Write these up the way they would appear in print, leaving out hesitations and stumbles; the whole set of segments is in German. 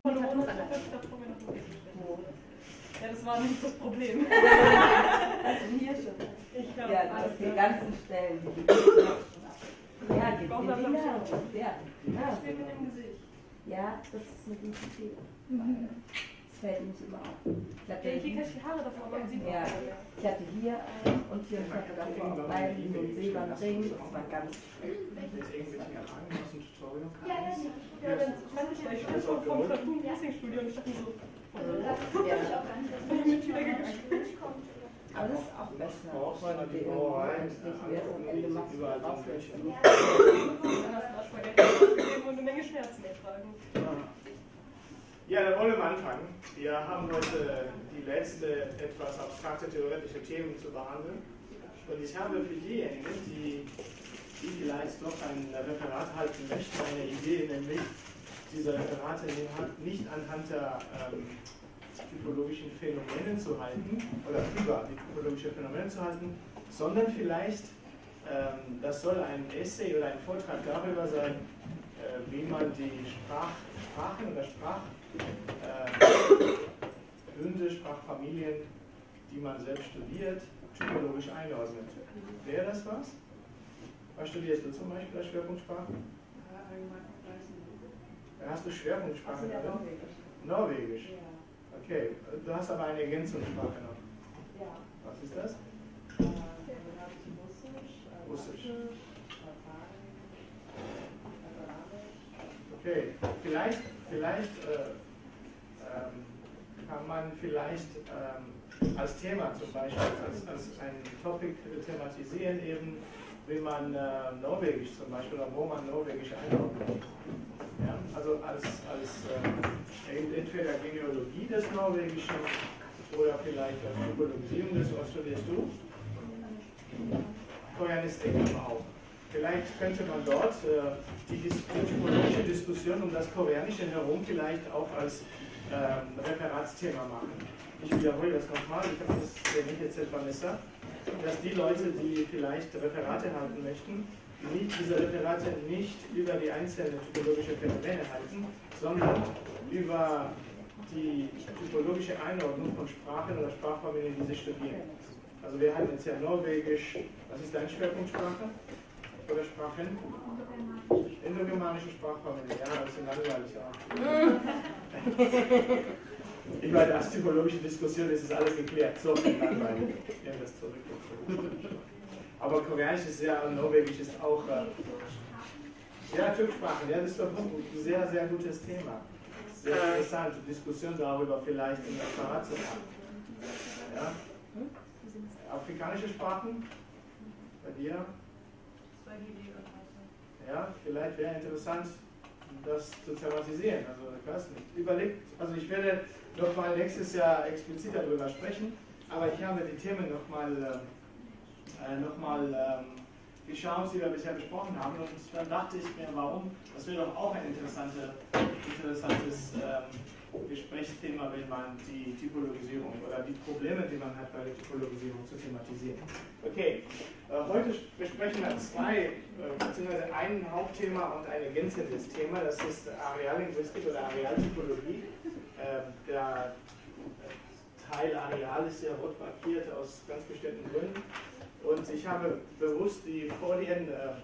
Ja, das war nicht das Problem. Also hier schon. Ich glaube, Ja, auf die ganzen Stellen. Ja, die Nase. Ja, die Nase. mit dem Gesicht. Ja, das ist eine gute Idee. Das fällt nicht immer auf. Ja, hier kann ich die Haare davon, aber man sieht ja, ich hatte hier einen und hier und hatte davor auch beide so einen silbernen Ring. Das war ganz schön. Ja, dann fand ich gleich schon vom Cartoon-Racing-Studio und ich dachte so, aber das ist auch besser, Freunde, die nicht erst am Ende machst du rauslöschen. dann hast du auch Spaghetti ausgegeben und eine Menge Schmerzen ertragen. Ja, dann wollen wir mal anfangen. Wir haben heute die letzte etwas abstrakte theoretische Themen zu behandeln. Und ich habe für diejenigen, die vielleicht noch ein Referat halten möchten, eine Idee, nämlich diese Referate nicht anhand der typologischen Phänomene zu halten, oder über die typologischen Phänomene zu halten, sondern vielleicht, das soll ein Essay oder ein Vortrag darüber sein, wie man die Sprachen oder Sprachhunde, Sprachfamilien, die man selbst studiert, typologisch einordnet. Wäre das was? Was studierst du zum Beispiel als Schwerpunktsprache? Hast du Schwerpunktsprache? Also ja, Norwegisch. Norwegisch? Ja. Okay, du hast aber eine Ergänzungssprache noch. Ja. Was ist das? Russisch. Okay, vielleicht kann man als Thema zum Beispiel, als ein Topic thematisieren, eben wie man Norwegisch zum Beispiel, oder wo man Norwegisch einordnet. Ja, also als entweder Genealogie des Norwegischen oder vielleicht als Typologisierung des, was studierst du? Koreanistik auch. Vielleicht könnte man dort die typologische Diskussion um das Koreanische herum vielleicht auch als Referatsthema machen. Ich wiederhole das nochmal, ich habe das nicht jetzt etwa besser, dass die Leute, die vielleicht Referate halten möchten, diese Referate nicht über die einzelnen typologischen Phänomene halten, sondern über die typologische Einordnung von Sprachen oder Sprachfamilien, die sie studieren. Also wir haben jetzt ja Norwegisch, was ist deine Schwerpunktsprache? Oder Sprachen? Indogermanische Sprachfamilie, ja, das ist langweilig auch. Ich meine, als typologische Diskussion ist es alles geklärt, so viel langweilig. Ich nehme das zurück. Aber Koreanisch ist ja, und Norwegisch ist auch, ja, Türksprachen, ja, das ist doch ein sehr, sehr gutes Thema. Sehr interessant, Diskussion darüber vielleicht in der Referat zu machen. Ja? Afrikanische Sprachen? Bei dir? Ja, vielleicht wäre interessant, das zu thematisieren. Also, ich weiß nicht. Überlegt, also ich werde nochmal nächstes Jahr explizit darüber sprechen, aber ich habe die Themen nochmal geschaut, die wir bisher besprochen haben, und dann dachte ich mir, warum, das wäre doch auch ein interessantes Gesprächsthema, wenn man die Typologisierung oder die Probleme, die man hat bei der Typologisierung, zu thematisieren. Okay, heute besprechen wir beziehungsweise ein Hauptthema und ein ergänzendes Thema, das ist Areallinguistik oder Arealtypologie. Der Teil Areal ist sehr rot markiert aus ganz bestimmten Gründen. Und ich habe bewusst die Folien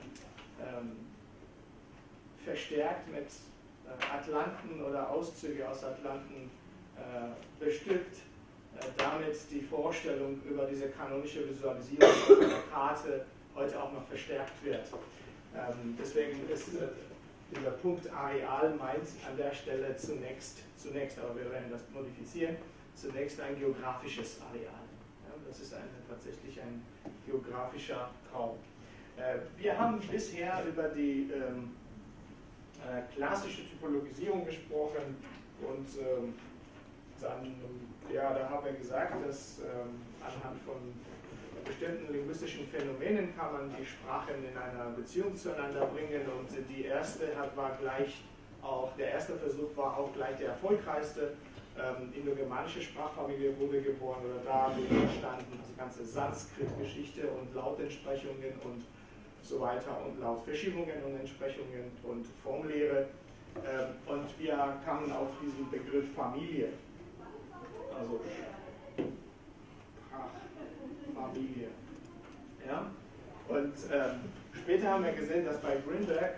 verstärkt mit Atlanten oder Auszüge aus Atlanten bestückt, damit die Vorstellung über diese kanonische Visualisierung der Karte heute auch noch verstärkt wird. Deswegen ist dieser Punkt Areal meint an der Stelle zunächst, aber wir werden das modifizieren, zunächst ein geografisches Areal. Das ist tatsächlich ein geografischer Raum. Wir haben bisher über die klassische Typologisierung gesprochen und dann, ja, da haben wir gesagt, dass anhand von bestimmten linguistischen Phänomenen kann man die Sprachen in einer Beziehung zueinander bringen, und der erste Versuch war auch gleich der erfolgreichste. Indogermanische Sprachfamilie wurde geboren oder da wurde entstanden, die ganze Sanskrit-Geschichte und Lautentsprechungen und so weiter und Lautverschiebungen und Entsprechungen und Formlehre. Und wir kamen auf diesen Begriff Familie. Also Familie. Ja? Und später haben wir gesehen, dass bei Grinberg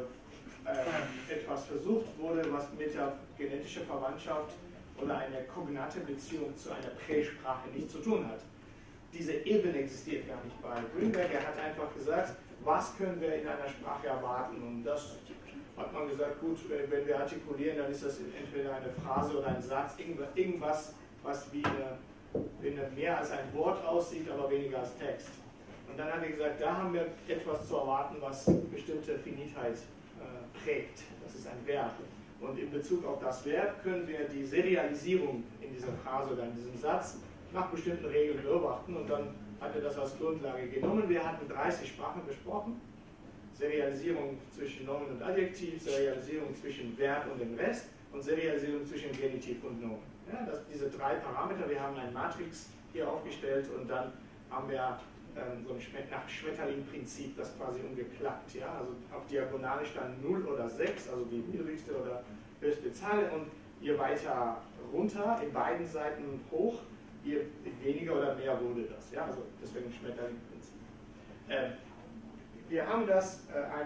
etwas versucht wurde, was mit der genetischen Verwandtschaft oder einer kognate Beziehung zu einer Präsprache nichts zu tun hat. Diese Ebene existiert gar nicht bei Grinberg. Er hat einfach gesagt, was können wir in einer Sprache erwarten? Und das hat man gesagt, gut, wenn wir artikulieren, dann ist das entweder eine Phrase oder ein Satz, irgendwas, was wie mehr als ein Wort aussieht, aber weniger als Text. Und dann hat er gesagt, da haben wir etwas zu erwarten, was bestimmte Finitheit prägt. Das ist ein Verb. Und in Bezug auf das Verb können wir die Serialisierung in dieser Phrase oder in diesem Satz nach bestimmten Regeln beobachten. Und dann hat er das als Grundlage genommen. Wir hatten 30 Sprachen besprochen. Serialisierung zwischen Nomen und Adjektiv, Serialisierung zwischen Verb und dem Rest und Serialisierung zwischen Genitiv und Nomen. Ja, diese 3 Parameter, wir haben eine Matrix hier aufgestellt und dann haben wir so ein nach Schmetterling-Prinzip das quasi umgeklappt. Ja? Also auf Diagonale stand 0 oder 6, also die niedrigste oder höchste Zahl, und je weiter runter, in beiden Seiten hoch, je weniger oder mehr wurde das. Ja? Also deswegen Schmetterling-Prinzip. Wir haben das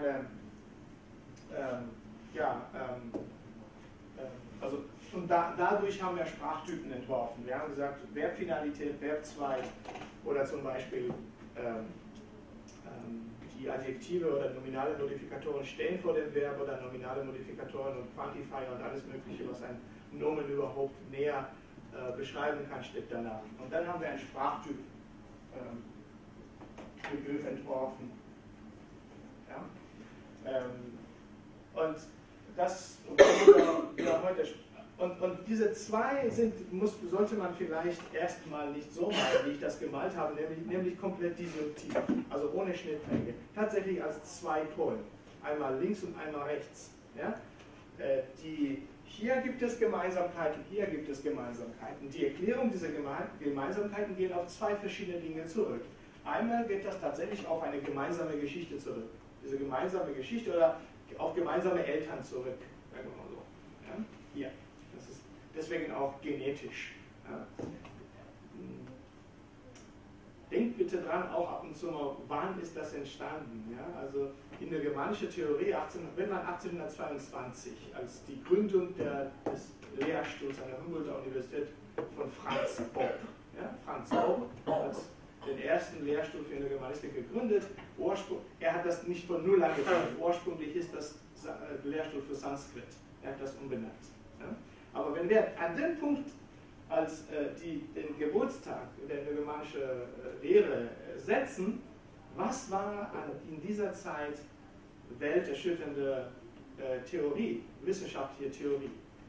und dadurch haben wir Sprachtypen entworfen. Wir haben gesagt, Verbfinalität, Verbzweig oder zum Beispiel die Adjektive oder nominale Modifikatoren stehen vor dem Verb oder nominale Modifikatoren und Quantifier und alles Mögliche, was ein Nomen überhaupt näher beschreiben kann, steht danach. Und dann haben wir einen Sprachtyp Begriff entworfen. Ja? Und das wir heute. Und diese 2 sollte man vielleicht erstmal nicht so malen, wie ich das gemalt habe, nämlich komplett disjunktiv, also ohne Schnittmenge. Tatsächlich als 2 Polen, einmal links und einmal rechts. Ja? Hier gibt es Gemeinsamkeiten, hier gibt es Gemeinsamkeiten. Die Erklärung dieser Gemeinsamkeiten geht auf 2 verschiedene Dinge zurück. Einmal geht das tatsächlich auf eine gemeinsame Geschichte zurück. Diese gemeinsame Geschichte oder auf gemeinsame Eltern zurück, sagen wir mal so. Ja? Hier. Das ist deswegen auch genetisch. Ja? Denkt bitte dran, auch ab und zu mal, wann ist das entstanden? Ja? Also in der germanischen Theorie, wenn man 1822 als die Gründung des Lehrstuhls an der Humboldter Universität von Franz Bopp, ja? Franz Bopp hat den ersten Lehrstuhl für eine Germanistik gegründet. Er hat das nicht von null angefangen. Ursprünglich ist das Lehrstuhl für Sanskrit. Er hat das umbenannt. Ja? Aber wenn wir an dem Punkt als den Geburtstag der germanischen Lehre setzen, was war in dieser Zeit welterschütternde Theorie, wissenschaftliche Theorie?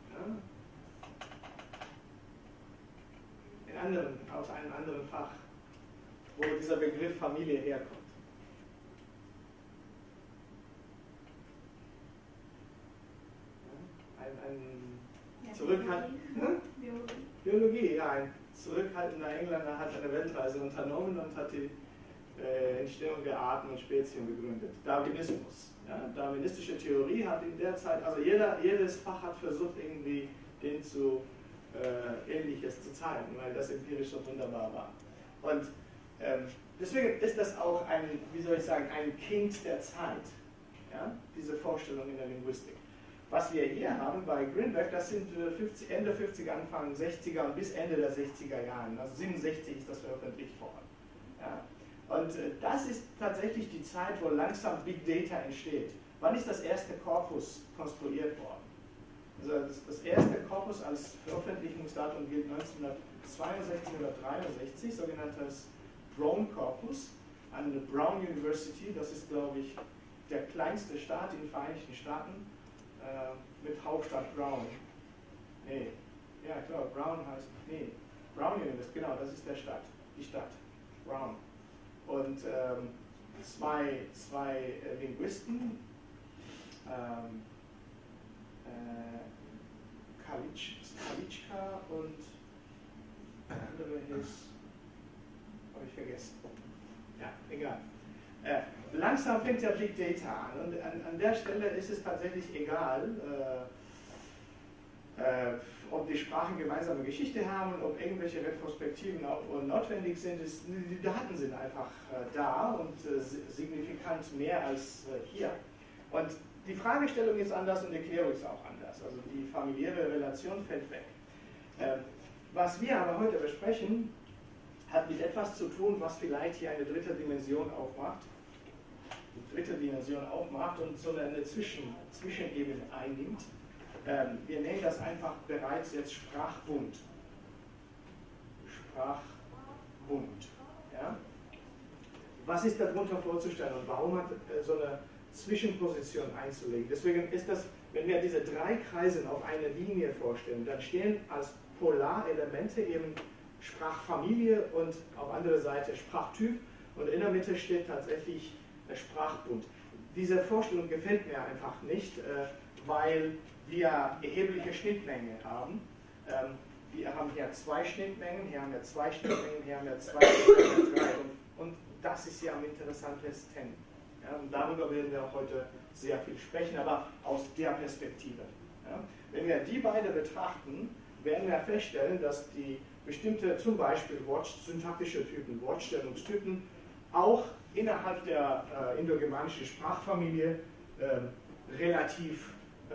Ja? Aus einem anderen Fach, wo dieser Begriff Familie herkommt. Biologie, ja, ein zurückhaltender Engländer hat eine Weltreise unternommen und hat die Entstehung der Arten und Spezien begründet. Darwinismus. Ja, darwinistische Theorie hat in der Zeit, also jedes Fach hat versucht, irgendwie Ähnliches zu zeigen, weil das empirisch so wunderbar war. Und deswegen ist das auch ein Kind der Zeit, ja? Diese Vorstellung in der Linguistik. Was wir hier haben bei Grinberg, das sind Ende 50er, Anfang 60er und bis Ende der 60er Jahren, also 67 ist das veröffentlicht worden. Ja? Und das ist tatsächlich die Zeit, wo langsam Big Data entsteht. Wann ist das erste Korpus konstruiert worden? Also das erste Korpus als Veröffentlichungsdatum gilt 1962 oder 1963, sogenanntes Brown-Korpus an der Brown University. Das ist, glaube ich, der kleinste Staat in den Vereinigten Staaten mit Hauptstadt Brown. Nee, ja klar, Brown heißt, nee, Brown University, genau, das ist die Stadt, Brown. Und zwei Linguisten, Kalitschka und der andere ist, habe ich vergessen. Ja, egal. langsam fängt ja Big Data an und an der Stelle ist es tatsächlich egal, ob die Sprachen gemeinsame Geschichte haben und ob irgendwelche Retrospektiven notwendig sind. Die Daten sind einfach da und signifikant mehr als hier. Und die Fragestellung ist anders und die Erklärung ist auch anders. Also die familiäre Relation fällt weg. Was wir aber heute besprechen, hat mit etwas zu tun, was vielleicht hier eine dritte Dimension aufmacht. Und so eine Zwischenebene einnimmt. Wir nennen das einfach bereits jetzt Sprachbund. Ja? Was ist darunter vorzustellen und warum hat so eine Zwischenposition einzulegen? Deswegen ist das, wenn wir diese drei Kreise auf eine Linie vorstellen, dann stehen als Polarelemente eben Sprachfamilie und auf andere Seite Sprachtyp und in der Mitte steht tatsächlich Sprachbund. Diese Vorstellung gefällt mir einfach nicht, weil wir erhebliche Schnittmengen haben. Wir haben hier zwei Schnittmengen, hier haben wir zwei Schnittmengen, hier haben wir zwei Schnittmengen, drei und das ist ja am interessantesten. Ja, und darüber werden wir auch heute sehr viel sprechen, aber aus der Perspektive. Ja. Wenn wir die beide betrachten, werden wir feststellen, dass die bestimmte, zum Beispiel syntaktische Typen, Wortstellungstypen, auch innerhalb der indogermanischen Sprachfamilie relativ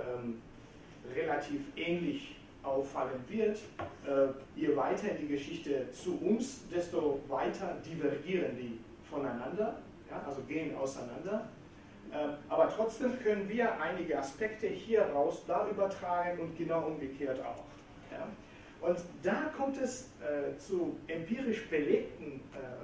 ähnlich auffallen wird. Je weiter in die Geschichte zu uns, desto weiter divergieren die voneinander, ja, also gehen auseinander. Aber trotzdem können wir einige Aspekte hier raus da übertragen und genau umgekehrt auch. Ja. Und da kommt es zu empirisch belegten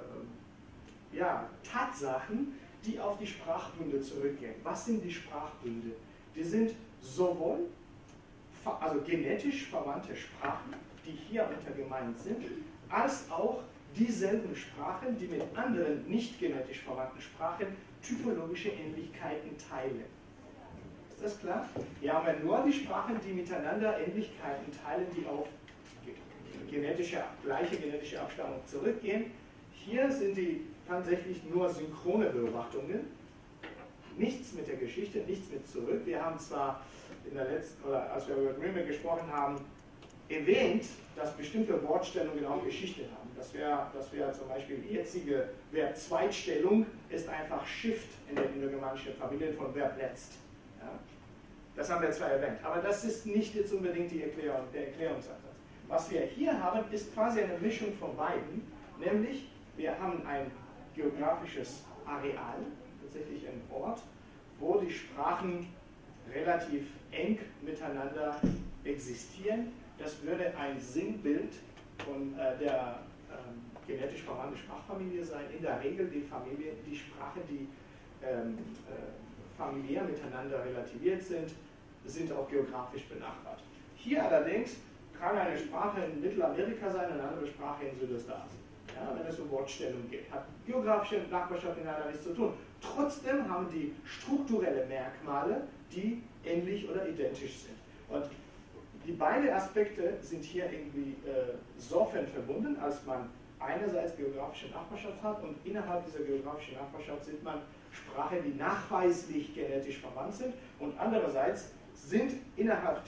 Tatsachen, die auf die Sprachbünde zurückgehen. Was sind die Sprachbünde? Die sind sowohl genetisch verwandte Sprachen, die hier gemeint sind, als auch dieselben Sprachen, die mit anderen nicht genetisch verwandten Sprachen typologische Ähnlichkeiten teilen. Ist das klar? Hier haben wir nur die Sprachen, die miteinander Ähnlichkeiten teilen, die auf gleiche genetische Abstammung zurückgehen. Hier sind die tatsächlich nur synchrone Beobachtungen. Nichts mit der Geschichte, nichts mit zurück. Wir haben zwar in der letzten, oder als wir über Grimmel gesprochen haben, erwähnt, dass bestimmte Wortstellungen auch Geschichte haben. Das wäre zum Beispiel die jetzige Verb-Zweitstellung ist einfach Shift in der indogermanischen Familie von Verb letzt. Ja? Das haben wir zwar erwähnt, aber das ist nicht jetzt unbedingt der Erklärungsansatz. Was wir hier haben, ist quasi eine Mischung von beiden, nämlich wir haben ein geografisches Areal, tatsächlich ein Ort, wo die Sprachen relativ eng miteinander existieren. Das würde ein Sinnbild von der genetisch verwandten Sprachfamilie sein. In der Regel die Sprachen, die familiär miteinander relativiert sind, sind auch geografisch benachbart. Hier allerdings kann eine Sprache in Mittelamerika sein, eine andere Sprache in Südostasien. Ja, wenn es um Wortstellung geht, hat geografische Nachbarschaft miteinander nichts zu tun. Trotzdem haben die strukturelle Merkmale, die ähnlich oder identisch sind. Und die beiden Aspekte sind hier irgendwie insofern verbunden, als man einerseits geografische Nachbarschaft hat und innerhalb dieser geografischen Nachbarschaft sieht man Sprachen, die nachweislich genetisch verwandt sind und andererseits sind innerhalb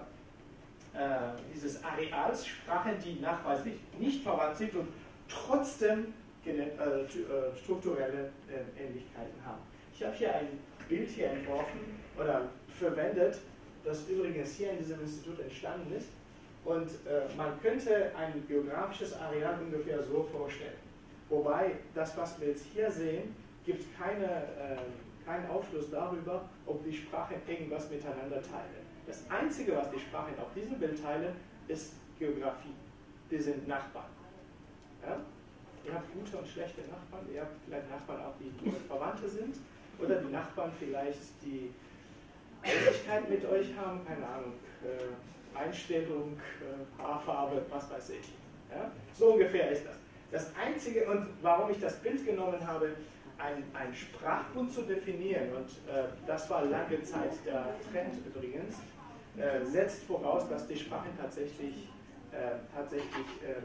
dieses Areals Sprachen, die nachweislich nicht verwandt sind und trotzdem strukturelle Ähnlichkeiten haben. Ich habe hier ein Bild hier entworfen oder verwendet, das übrigens hier in diesem Institut entstanden ist. Und man könnte ein geografisches Areal ungefähr so vorstellen. Wobei, das, was wir jetzt hier sehen, gibt keinen Aufschluss darüber, ob die Sprachen irgendwas miteinander teilen. Das Einzige, was die Sprachen auf diesem Bild teilen, ist Geografie. Die sind Nachbarn. Ja? Ihr habt gute und schlechte Nachbarn. Ihr habt vielleicht Nachbarn auch, die Verwandte sind. Oder die Nachbarn vielleicht, die Ähnlichkeit mit euch haben. Keine Ahnung. Einstellung, Haarfarbe, was weiß ich. Ja? So ungefähr ist das. Das Einzige, und warum ich das Bild genommen habe, ein Sprachbund zu definieren, und das war lange Zeit der Trend übrigens, setzt voraus, dass die Sprachen tatsächlich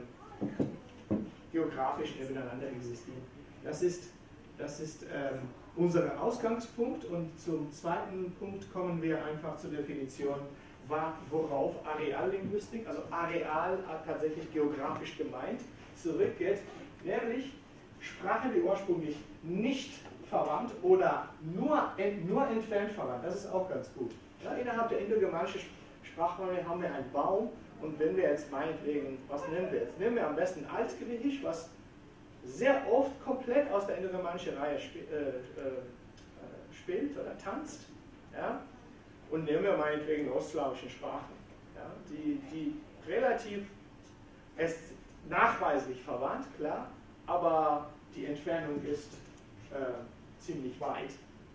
geografisch nebeneinander existieren. Das ist unser Ausgangspunkt, und zum zweiten Punkt kommen wir einfach zur Definition, worauf Areallinguistik, also Areal tatsächlich geografisch gemeint, zurückgeht, nämlich Sprachen, die ursprünglich nicht verwandt oder nur entfernt verwandt. Das ist auch ganz gut. Ja, innerhalb der indogermanischen Sprachfamilie haben wir einen Baum, und wenn wir jetzt meinetwegen, was nehmen wir jetzt? Nehmen wir am besten Altgriechisch, was sehr oft komplett aus der indogermanischen Reihe spielt oder tanzt, ja? Und nehmen wir meinetwegen ostslawischen Sprachen, ja? Die relativ nachweislich verwandt, klar, aber die Entfernung ist ziemlich weit,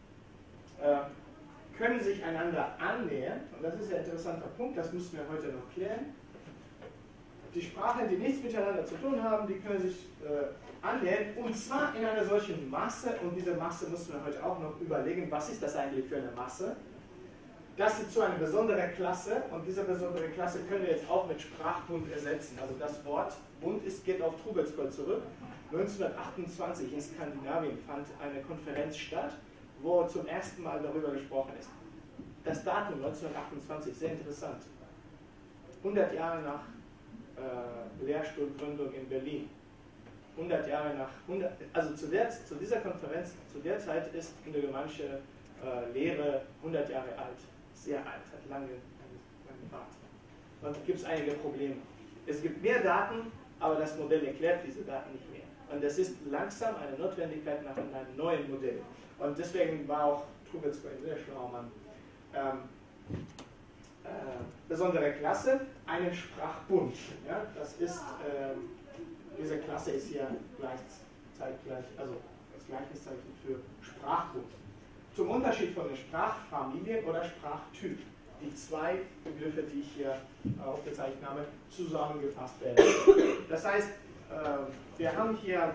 können sich einander annähern, und das ist ein interessanter Punkt, das müssen wir heute noch klären. Die Sprachen, die nichts miteinander zu tun haben, die können sich annähern, und zwar in einer solchen Masse, und diese Masse müssen wir heute auch noch überlegen, was ist das eigentlich für eine Masse? Das ist so eine besondere Klasse, und diese besondere Klasse können wir jetzt auch mit Sprachbund ersetzen. Also das Wort Bund geht auf Trubetskoy zurück. 1928 in Skandinavien fand eine Konferenz statt, wo zum ersten Mal darüber gesprochen ist. Das Datum 1928, sehr interessant. 100 Jahre nach Lehrstuhlgründung in Berlin. 100 Jahre nach, also zu dieser Konferenz, zu der Zeit ist indogermanische Lehre 100 Jahre alt. Sehr alt, hat lange gewartet. Und da gibt es einige Probleme. Es gibt mehr Daten, aber das Modell erklärt diese Daten nicht mehr. Und es ist langsam eine Notwendigkeit nach einem neuen Modell. Und deswegen war auch Trubetskoy ein sehr schlauer Mann. Besondere Klasse, einen Sprachbund. Ja, das ist, diese Klasse ist hier zeitgleich, also das Gleichniszeichen für Sprachbund. Zum Unterschied von den Sprachfamilien oder Sprachtyp. Die zwei Begriffe, die ich hier aufgezeichnet habe, zusammengefasst werden. Das heißt, wir haben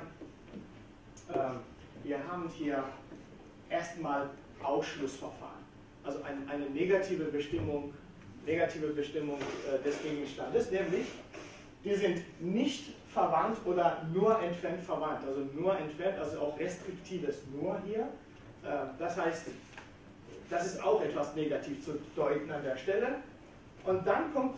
hier erstmal Ausschlussverfahren. Also eine negative Bestimmung des Gegenstandes, nämlich die sind nicht verwandt oder nur entfernt verwandt. Also nur entfernt, also auch restriktives nur hier. Das heißt, das ist auch etwas negativ zu deuten an der Stelle. Und dann kommt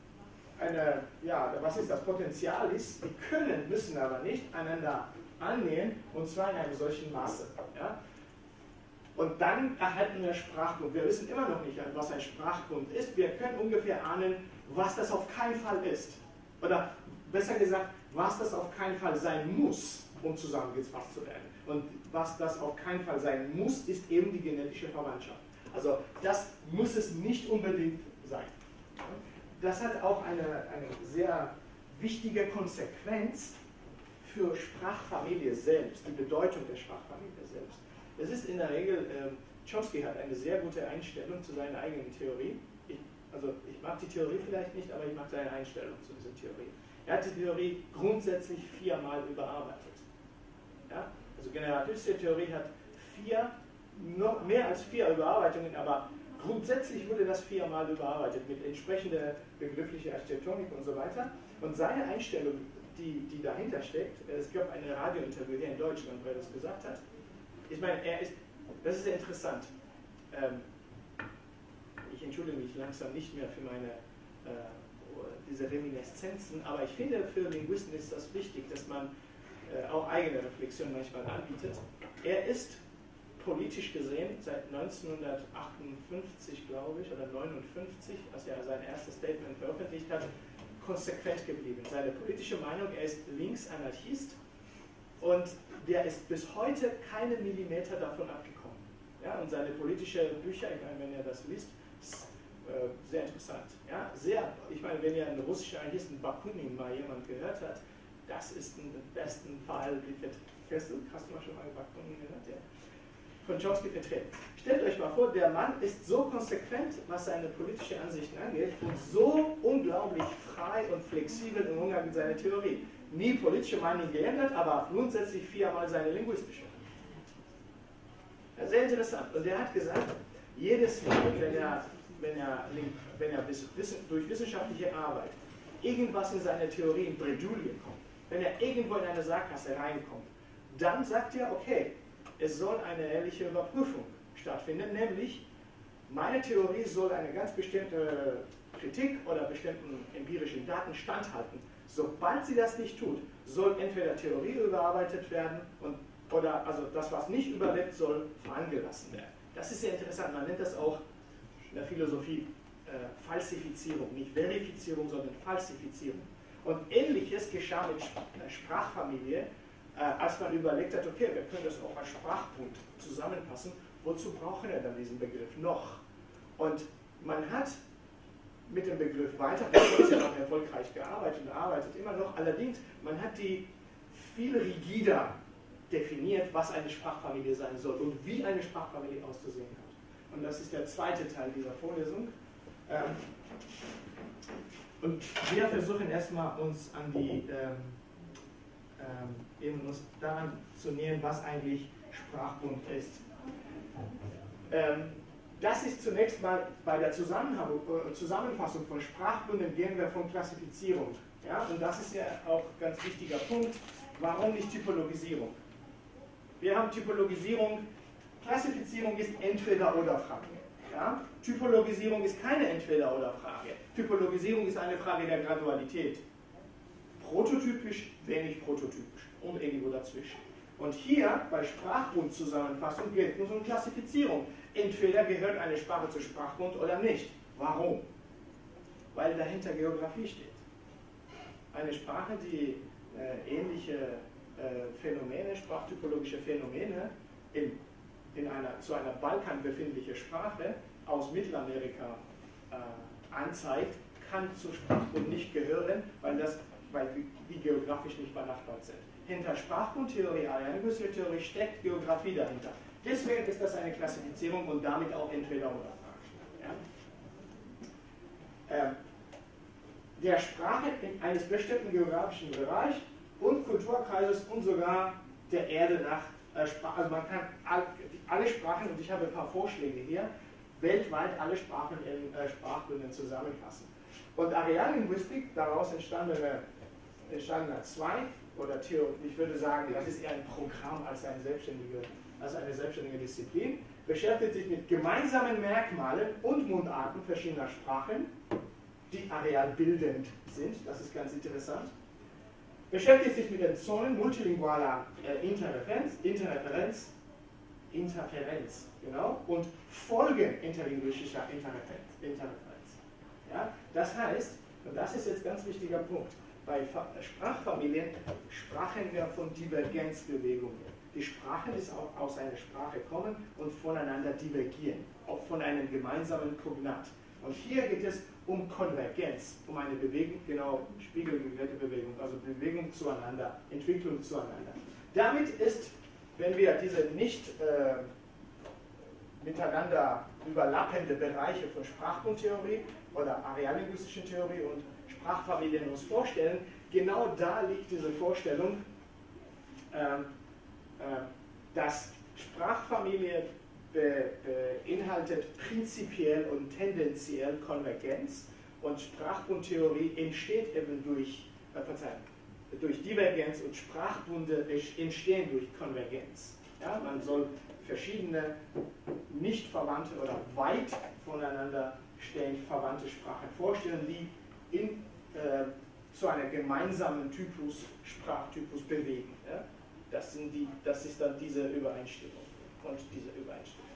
was ist das? Potentialis, die müssen aber nicht einander annähern, und zwar in einem solchen Maße. Ja? Und dann erhalten wir Sprachbund. Wir wissen immer noch nicht, was ein Sprachbund ist. Wir können ungefähr ahnen, was das auf keinen Fall ist. Oder besser gesagt, was das auf keinen Fall sein muss, um zusammengefasst zu werden. Und was das auf keinen Fall sein muss, ist eben die genetische Verwandtschaft. Also das muss es nicht unbedingt sein. Das hat auch eine sehr wichtige Konsequenz für Sprachfamilie selbst, die Bedeutung der Sprachfamilie selbst. Es ist in der Regel, Chomsky hat eine sehr gute Einstellung zu seiner eigenen Theorie. Ich mag die Theorie vielleicht nicht, aber ich mag seine Einstellung zu dieser Theorie. Er hat die Theorie grundsätzlich 4-mal überarbeitet. Ja? Also generativistische Theorie hat mehr als 4 Überarbeitungen, aber grundsätzlich wurde das 4-mal überarbeitet mit entsprechender begrifflicher Architektonik und so weiter. Und seine Einstellung, die dahinter steckt, es gab ein Radiointerview hier in Deutschland, wo er das gesagt hat. Ich meine, das ist sehr interessant. Ich entschuldige mich langsam nicht mehr für diese Reminiszenzen, aber ich finde, für Linguisten ist das wichtig, dass man auch eigene Reflexion manchmal anbietet. Er ist politisch gesehen seit 1958, glaube ich, oder 59, als er sein erstes Statement veröffentlicht hat, konsequent geblieben. Seine politische Meinung, er ist Linksanarchist, und der ist bis heute keinen Millimeter davon abgekommen. Ja, und seine politischen Bücher, ich meine, wenn ihr das liest, ist sehr interessant. Ja, ich meine, wenn ihr einen russischen Anarchisten, Bakunin, mal jemand gehört hat, das ist im besten Fall, hast du mal schon mal Bakunin gehört? Ja. Von Chomsky vertreten. Stellt euch mal vor, der Mann ist so konsequent, was seine politischen Ansichten angeht, und so unglaublich frei und flexibel im Umgang mit seiner Theorie. Nie politische Meinung geändert, aber grundsätzlich 4-mal seine linguistische. Ja, sehr interessant. Und er hat gesagt, jedes Mal, wenn er durch wissenschaftliche Arbeit irgendwas in seiner Theorie in Bredouille kommt, wenn er irgendwo in eine Sackgasse reinkommt, dann sagt er, okay, es soll eine ehrliche Überprüfung stattfinden, nämlich meine Theorie soll eine ganz bestimmte Kritik oder bestimmten empirischen Daten standhalten. Sobald sie das nicht tut, soll entweder Theorie überarbeitet werden oder also das, was nicht überlebt, soll fallen gelassen werden. Das ist sehr interessant. Man nennt das auch in der Philosophie Falsifizierung. Nicht Verifizierung, sondern Falsifizierung. Und Ähnliches geschah mit der Sprachfamilie, als man überlegt hat, okay, wir können das auch als Sprachpunkt zusammenfassen. Wozu brauchen wir dann diesen Begriff noch? Und man hat mit dem Begriff weiter noch erfolgreich gearbeitet und arbeitet immer noch. Allerdings, man hat die viel rigider definiert, was eine Sprachfamilie sein soll und wie eine Sprachfamilie auszusehen hat. Und das ist der zweite Teil dieser Vorlesung. Und wir versuchen erstmal uns an die eben uns daran zu nähern, was eigentlich Sprachbund ist. Das ist zunächst mal bei der Zusammenfassung von Sprachbünden gehen wir von Klassifizierung. Ja? Und das ist ja auch ein ganz wichtiger Punkt. Warum nicht Typologisierung? Wir haben Typologisierung, Klassifizierung ist Entweder-oder-Frage. Ja? Typologisierung ist keine Entweder-oder-Frage. Typologisierung ist eine Frage der Gradualität. Prototypisch, wenig prototypisch und irgendwo dazwischen. Und hier bei Sprachbundzusammenfassung geht es um Klassifizierung. Entweder gehört eine Sprache zu Sprachbund oder nicht. Warum? Weil dahinter Geografie steht. Eine Sprache, die ähnliche Phänomene, sprachtypologische Phänomene zu einer Balkan befindliche Sprache aus Mittelamerika anzeigt, kann zu Sprachbund nicht gehören, weil die geografisch nicht benachbart sind. Hinter Sprachbundtheorie, linguistische Theorie steckt Geografie dahinter. Deswegen ist das eine Klassifizierung und damit auch Entweder-oder-Frage. Ja? Der Sprache eines bestimmten geografischen Bereichs und Kulturkreises und sogar der Erde nach also man kann alle Sprachen, und ich habe ein paar Vorschläge hier, weltweit alle Sprachen in Sprachbünden zusammenfassen. Und Areallinguistik, daraus entstanden zwei, oder ich würde sagen, das ist eher ein Programm als eine selbstständige Disziplin, beschäftigt sich mit gemeinsamen Merkmalen und Mundarten verschiedener Sprachen, die arealbildend sind, das ist ganz interessant. Beschäftigt sich mit den Zonen multilingualer Interferenz, genau, und Folgen interlinguistischer Interferenz. Ja? Das heißt, und das ist jetzt ein ganz wichtiger Punkt, bei Sprachfamilien sprachen wir von Divergenzbewegungen. Die Sprachen, die aus einer Sprache kommen und voneinander divergieren, auch von einem gemeinsamen Kognat. Und hier geht es um Konvergenz, um eine Bewegung, genau, spiegelgewehrte Bewegung, also Bewegung zueinander, Entwicklung zueinander. Damit ist, wenn wir diese nicht miteinander überlappende Bereiche von Sprachbundtheorie oder areallinguistischen Theorie und Sprachfamilien uns vorstellen, genau da liegt diese Vorstellung, dass Sprachfamilie beinhaltet prinzipiell und tendenziell Konvergenz und Sprachbundtheorie entsteht eben durch Divergenz und Sprachbunde entstehen durch Konvergenz. Ja, man soll verschiedene nicht verwandte oder weit voneinander stehend verwandte Sprachen vorstellen, die zu einer gemeinsamen Sprachtypus bewegen. Ja? Das ist dann diese Übereinstimmung und diese Übereinstimmung.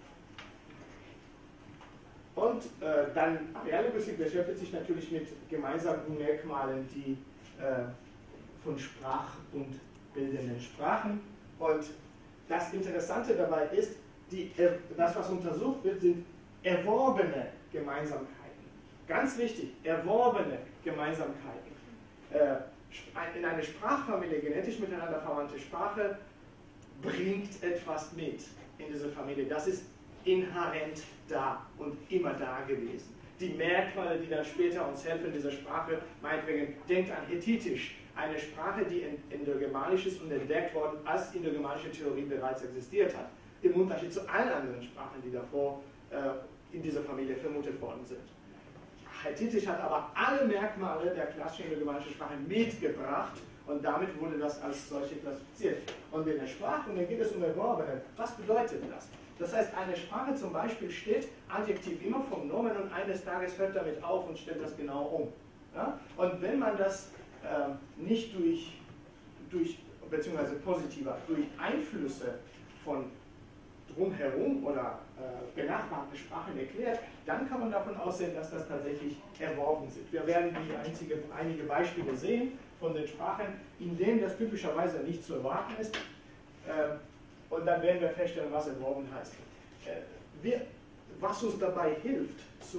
Und dann Areallinguistik beschäftigt sich natürlich mit gemeinsamen Merkmalen, die von Sprachbund bildenden Sprachen. Und das Interessante dabei ist, das, was untersucht wird, sind erworbene Gemeinsamkeiten. Ganz wichtig, erworbene Gemeinsamkeiten. In eine Sprachfamilie, genetisch miteinander verwandte Sprache, bringt etwas mit in diese Familie. Das ist inhärent da und immer da gewesen. Die Merkmale, die dann später uns helfen, diese Sprache, meinetwegen, denkt an Hethitisch, eine Sprache, die indogermanisch ist und entdeckt worden, als indogermanische Theorie bereits existiert hat, im Unterschied zu allen anderen Sprachen, die davor in dieser Familie vermutet worden sind. Hethitisch hat aber alle Merkmale der klassischen indogermanischen Sprache mitgebracht Und damit wurde das als solche klassifiziert. Und in der Sprache, und dann geht es um Erworbene. Was bedeutet das? Das heißt, eine Sprache zum Beispiel steht Adjektiv immer vom Nomen und eines Tages hört damit auf und stellt das genau um. Ja? Und wenn man das nicht beziehungsweise positiver, durch Einflüsse von drumherum oder benachbarten Sprachen erklärt, dann kann man davon aussehen, dass das tatsächlich erworben sind. Wir werden einige Beispiele sehen von den Sprachen, in denen das typischerweise nicht zu erwarten ist. Und dann werden wir feststellen, was erworben heißt. Was uns dabei hilft,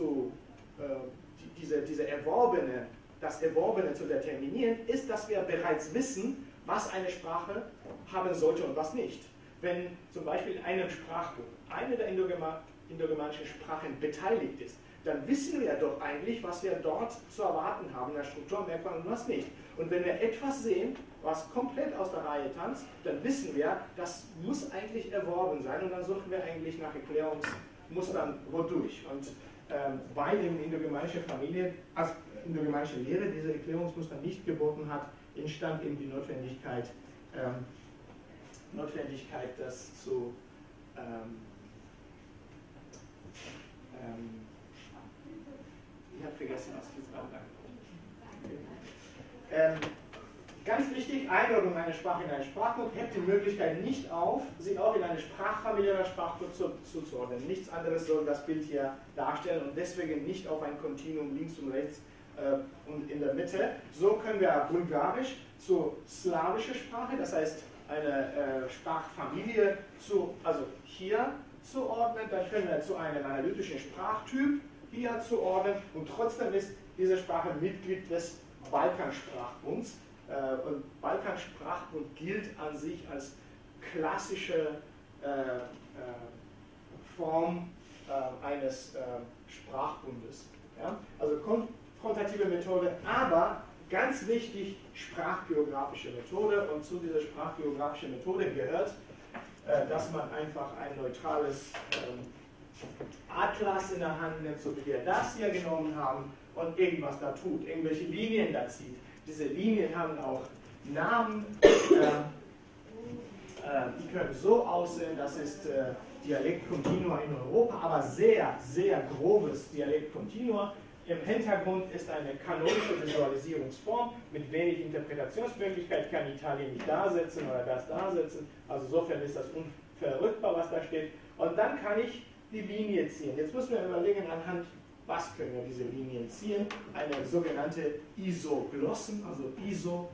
das Erworbene zu determinieren, ist, dass wir bereits wissen, was eine Sprache haben sollte und was nicht. Wenn zum Beispiel in einem Sprachbuch eine der indogermanischen Sprachen beteiligt ist, dann wissen wir doch eigentlich, was wir dort zu erwarten haben in der Strukturmerkmal und was nicht. Und wenn wir etwas sehen, was komplett aus der Reihe tanzt, dann wissen wir, das muss eigentlich erworben sein und dann suchen wir eigentlich nach Erklärungsmustern wodurch. Und weil die indogermanische Familie, als indogermanische Lehre diese Erklärungsmuster nicht geboten hat, entstand eben die Notwendigkeit, das zu ich habe vergessen, was ich jetzt gerade sagen. Ganz wichtig, Einordnung einer Sprache in eine Sprachbuch hebt die Möglichkeit nicht auf, sie auch in eine Sprachfamilie oder Sprachbuch zuzuordnen. Nichts anderes soll das Bild hier darstellen und deswegen nicht auf ein Kontinuum links und rechts und in der Mitte. So können wir Bulgarisch zur slawischen Sprache, das heißt eine Sprachfamilie, also hier zuordnen, dann können wir zu einem analytischen Sprachtyp hier zuordnen und trotzdem ist diese Sprache Mitglied des Balkansprachbunds. Und Balkansprachbund gilt an sich als klassische Form eines Sprachbundes. Ja? Also konfrontative Methode, aber ganz wichtig, sprachgeografische Methode. Und zu dieser sprachgeografischen Methode gehört, dass man einfach ein neutrales Atlas in der Hand nimmt, so wie wir das hier genommen haben, und irgendwas da tut, irgendwelche Linien da zieht. Diese Linien haben auch Namen, die können so aussehen, das ist Dialekt Continua in Europa, aber sehr, sehr grobes Dialekt Continua. Im Hintergrund ist eine kanonische Visualisierungsform mit wenig Interpretationsmöglichkeit, kann Italien nicht da setzen oder das da setzen, also insofern ist das unverrückbar, was da steht. Und dann kann ich die Linie ziehen. Jetzt müssen wir überlegen, anhand was können wir diese Linien ziehen? Eine sogenannte Isoglossen, also Iso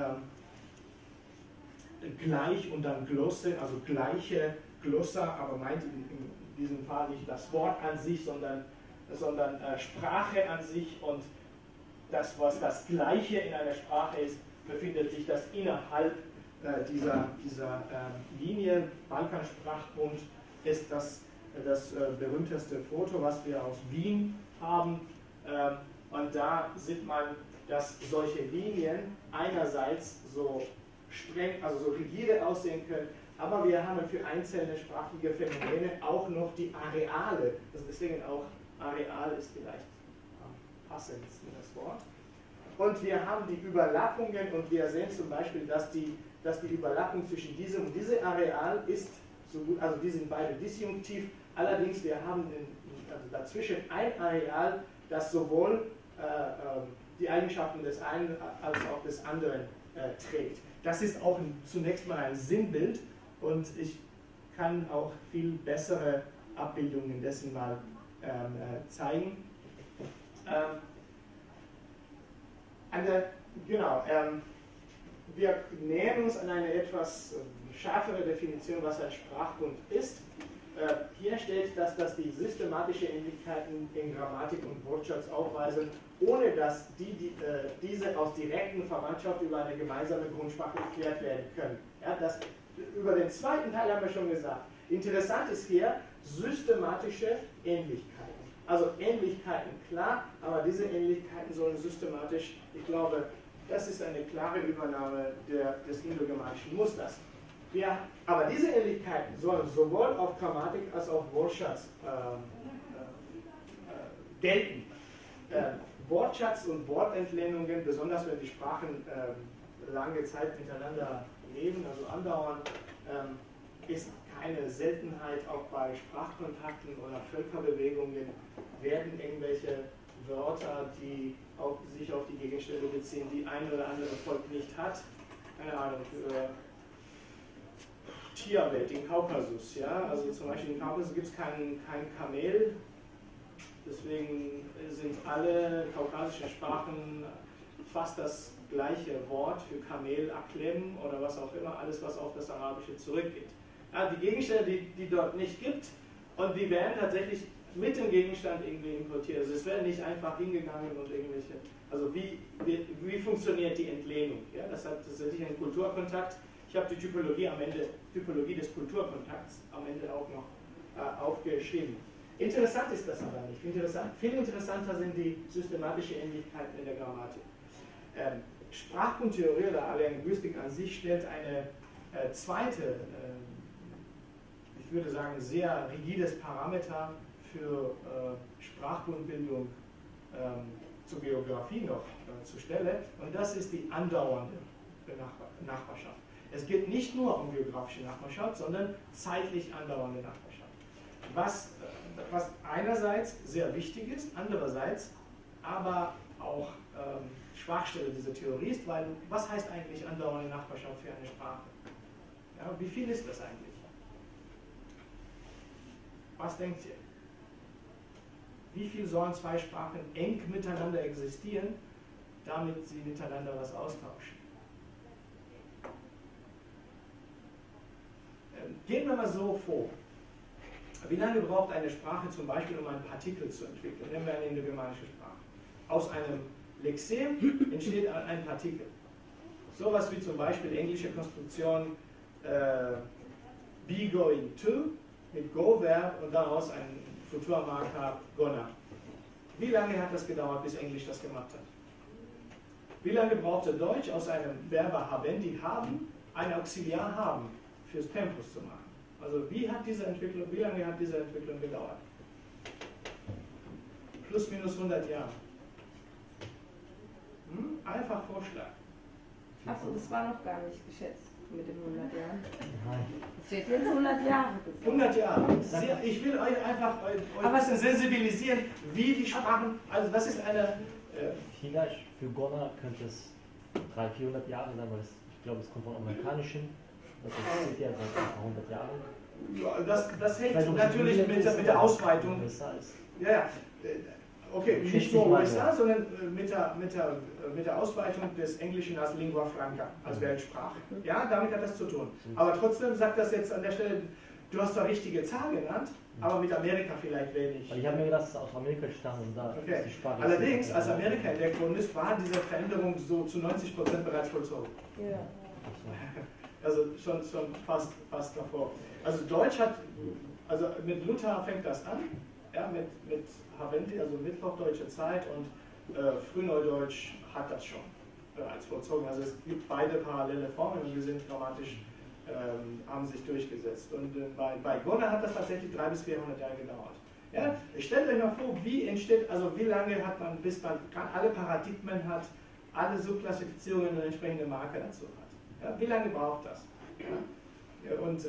gleich und dann Glosse, also gleiche Glossa, aber meint in diesem Fall nicht das Wort an sich, sondern Sprache an sich, und das, was das Gleiche in einer Sprache ist, befindet sich das innerhalb dieser Linie. Balkansprachbund ist das berühmteste Foto, was wir aus Wien haben, und da sieht man, dass solche Linien einerseits so streng, also so rigide aussehen können, aber wir haben für einzelne sprachliche Phänomene auch noch die Areale, also deswegen auch Areal ist vielleicht am passendsten das Wort. Und wir haben die Überlappungen und wir sehen zum Beispiel, dass die Überlappung zwischen diesem und diesem Areal ist so gut, also die sind beide disjunktiv, allerdings wir haben dazwischen ein Areal, das sowohl die Eigenschaften des einen als auch des anderen trägt. Das ist auch zunächst mal ein Sinnbild und ich kann auch viel bessere Abbildungen dessen mal zeigen. Wir nähern uns an eine etwas schärfere Definition, was ein Sprachbund ist. Hier steht, dass die systematischen Ähnlichkeiten in Grammatik und Wortschatz aufweisen, ohne dass diese aus direkten Verwandtschaft über eine gemeinsame Grundsprache geklärt werden können. Ja, über den zweiten Teil haben wir schon gesagt. Interessant ist hier systematische Ähnlichkeiten. Also Ähnlichkeiten klar, aber diese Ähnlichkeiten sollen systematisch, ich glaube, das ist eine klare Übernahme des indogermanischen Musters. Aber diese Ähnlichkeiten sollen sowohl auf Grammatik als auch Wortschatz gelten. Wortschatz und Wortentlehnungen, besonders wenn die Sprachen lange Zeit miteinander leben, also andauern, ist keine Seltenheit. Auch bei Sprachkontakten oder Völkerbewegungen werden irgendwelche Wörter, die sich auf die Gegenstände beziehen, die ein oder andere Volk nicht hat. Keine Ahnung, Tierwelt im Kaukasus. Ja? Also zum Beispiel im Kaukasus gibt es kein Kamel, deswegen sind alle kaukasischen Sprachen fast das gleiche Wort für Kamel, Aklem oder was auch immer, alles was auf das Arabische zurückgeht. Ja, die Gegenstände, die dort nicht gibt, und die werden tatsächlich mit dem Gegenstand irgendwie importiert. Also es werden nicht einfach hingegangen und irgendwelche, also wie funktioniert die Entlehnung? Ja, das hat tatsächlich einen Kulturkontakt. Ich habe die Typologie des Kulturkontakts am Ende auch noch aufgeschrieben. Interessant ist das aber nicht. Viel interessanter sind die systematischen Ähnlichkeiten in der Grammatik. Sprachgrundtheorie oder Linguistik an sich stellt eine zweite, ich würde sagen, sehr rigides Parameter für Sprachgrundbildung zur Geografie noch zur Stelle, und das ist die andauernde Nachbarschaft. Es geht nicht nur um geografische Nachbarschaft, sondern zeitlich andauernde Nachbarschaft. Was einerseits sehr wichtig ist, andererseits aber auch Schwachstelle dieser Theorie ist, weil was heißt eigentlich andauernde Nachbarschaft für eine Sprache? Ja, wie viel ist das eigentlich? Was denkt ihr? Wie viel sollen zwei Sprachen eng miteinander existieren, damit sie miteinander was austauschen? Gehen wir mal so vor. Wie lange braucht eine Sprache zum Beispiel, um ein Partikel zu entwickeln? Nehmen wir eine indogermanische Sprache. Aus einem Lexem entsteht ein Partikel. Sowas wie zum Beispiel englische Konstruktion be going to mit Go-Verb und daraus ein Futurmarker gonna. Wie lange hat das gedauert, bis Englisch das gemacht hat? Wie lange brauchte Deutsch aus einem Verba habendi haben, ein Auxiliar haben, fürs Tempus zu machen? Also wie lange hat diese Entwicklung gedauert? Plus minus 100 Jahre. Einfach Vorschlag. Achso, das war noch gar nicht geschätzt mit den 100 Jahren. Es wird jetzt 100 Jahre gesagt. 100 Jahre. Ich will euch einfach ein bisschen sensibilisieren, wie die Sprachen, also das ist eine... Vielleicht für Gonna könnte es 300, 400 Jahre sein, weil ich glaube, es kommt vom Amerikanischen. Das ist ja seit ein paar 100 Jahren. Ja, das hängt natürlich mit der Ausweitung. Ja. Okay, nicht nur USA, sondern mit der Ausweitung des Englischen als Lingua Franca, als Weltsprache. Ja, damit hat das zu tun. Aber trotzdem sagt das jetzt an der Stelle, du hast zwar richtige Zahl genannt, aber mit Amerika vielleicht wenig. Ich habe mir gedacht, dass es aus Amerika stammt und da okay. Ist die Sprache. Allerdings, als Amerika entdeckt worden ist, war diese Veränderung so zu 90% bereits vollzogen. Ja. Also schon fast davor. Also Deutsch hat, also mit Luther fängt das an, ja, mit Havendi, also Mittelhochdeutsche Zeit, und Frühneudeutsch hat das schon bereits vollzogen. Also es gibt beide parallele Formen und die sind grammatisch, haben sich durchgesetzt. Und bei Gonna hat das tatsächlich 300 bis 400 Jahre gedauert. Ja, stellt euch mal vor, wie lange hat man, bis man alle Paradigmen hat, alle Subklassifizierungen und entsprechende Marker dazu hat. Ja, wie lange braucht das? Ja, und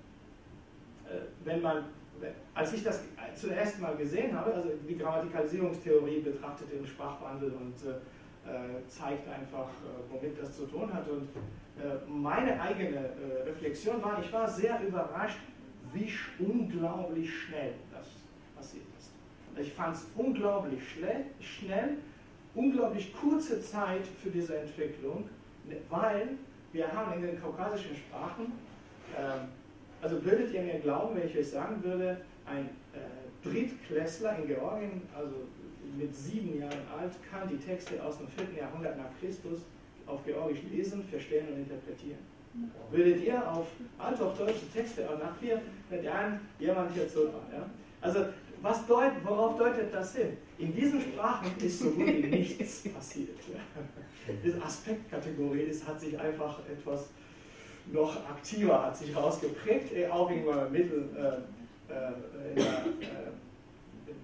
als ich das zuerst mal gesehen habe, also die Grammatikalisierungstheorie betrachtet den Sprachwandel und zeigt einfach, womit das zu tun hat. Und meine eigene Reflexion war, ich war sehr überrascht, wie unglaublich schnell das passiert ist. Ich fand es unglaublich schnell, unglaublich kurze Zeit für diese Entwicklung, weil wir haben in den kaukasischen Sprachen, also würdet ihr mir glauben, wenn ich euch sagen würde, ein Drittklässler in Georgien, also mit 7 Jahren alt, kann die Texte aus dem 4. Jahrhundert nach Christus auf Georgisch lesen, verstehen und interpretieren. Würdet ihr auf althochdeutsche Texte auch nach 400 Jahren jemand hier zuhören? Ja? Also worauf deutet das hin? In diesen Sprachen ist so gut wie nichts passiert. Ja? Diese Aspektkategorie hat sich einfach etwas noch aktiver, hat sich rausgeprägt, auch irgendwann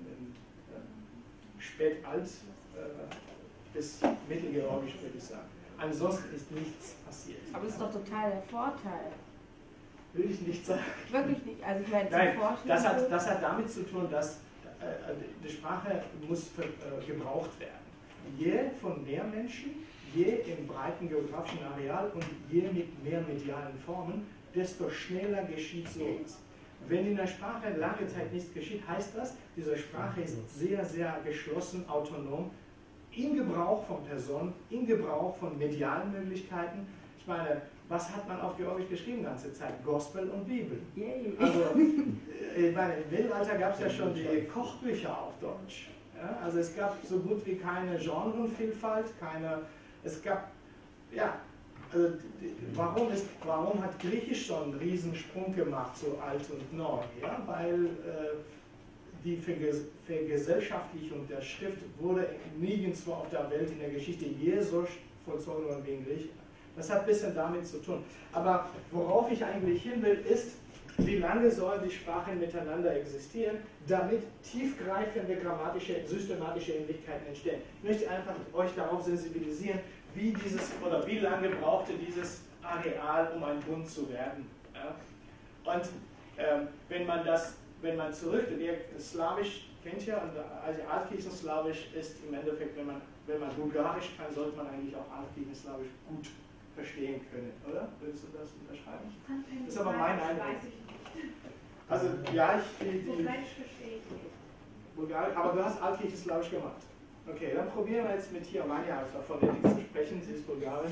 spät alt bis mittelgeorgisch, würde ich sagen. Ansonsten ist nichts passiert. Aber das ist doch total der Vorteil. Will ich nicht sagen. Wirklich nicht. Also ich meine, Nein, das hat damit zu tun, dass die Sprache muss gebraucht werden. Je von mehr Menschen, je im breiten geografischen Areal und je mit mehr medialen Formen, desto schneller geschieht sowas. Wenn in der Sprache lange Zeit nichts geschieht, heißt das, diese Sprache ist sehr, sehr geschlossen, autonom, in Gebrauch von Personen, in Gebrauch von medialen Möglichkeiten. Ich meine, was hat man auf Georgisch geschrieben die ganze Zeit? Gospel und Bibel. Also, ich meine, im Mittelalter gab es ja schon die Kochbücher auf Deutsch. Ja, also es gab so gut wie keine Genrevielfalt, es gab, ja, also warum hat Griechisch so einen Riesensprung gemacht, so alt und neu? Ja, weil die Vergesellschaftlichung der Schrift wurde nirgendwo auf der Welt in der Geschichte je so vollzogen worden wie in Griechenland. Das hat ein bisschen damit zu tun. Aber worauf ich eigentlich hin will, ist, wie lange sollen die Sprachen miteinander existieren, damit tiefgreifende grammatische, systematische Ähnlichkeiten entstehen. Ich möchte einfach euch darauf sensibilisieren, wie lange brauchte dieses Areal, um ein Bund zu werden. Ja? Und wenn man zurückgeht, Slawisch kennt ihr, also Altkirchenslawisch ist im Endeffekt, wenn man Bulgarisch kann, sollte man eigentlich auch Altkirchenslawisch gut verstehen können, oder? Würdest du das unterschreiben? Das ist aber mein Eindruck. Also, ja, Bulgarisch verstehe ich nicht. Bulgarisch, aber du hast Altkirchenslawisch gemacht. Okay, dann probieren wir jetzt mit hier Manja von der zu sprechen, sie ist Bulgarin.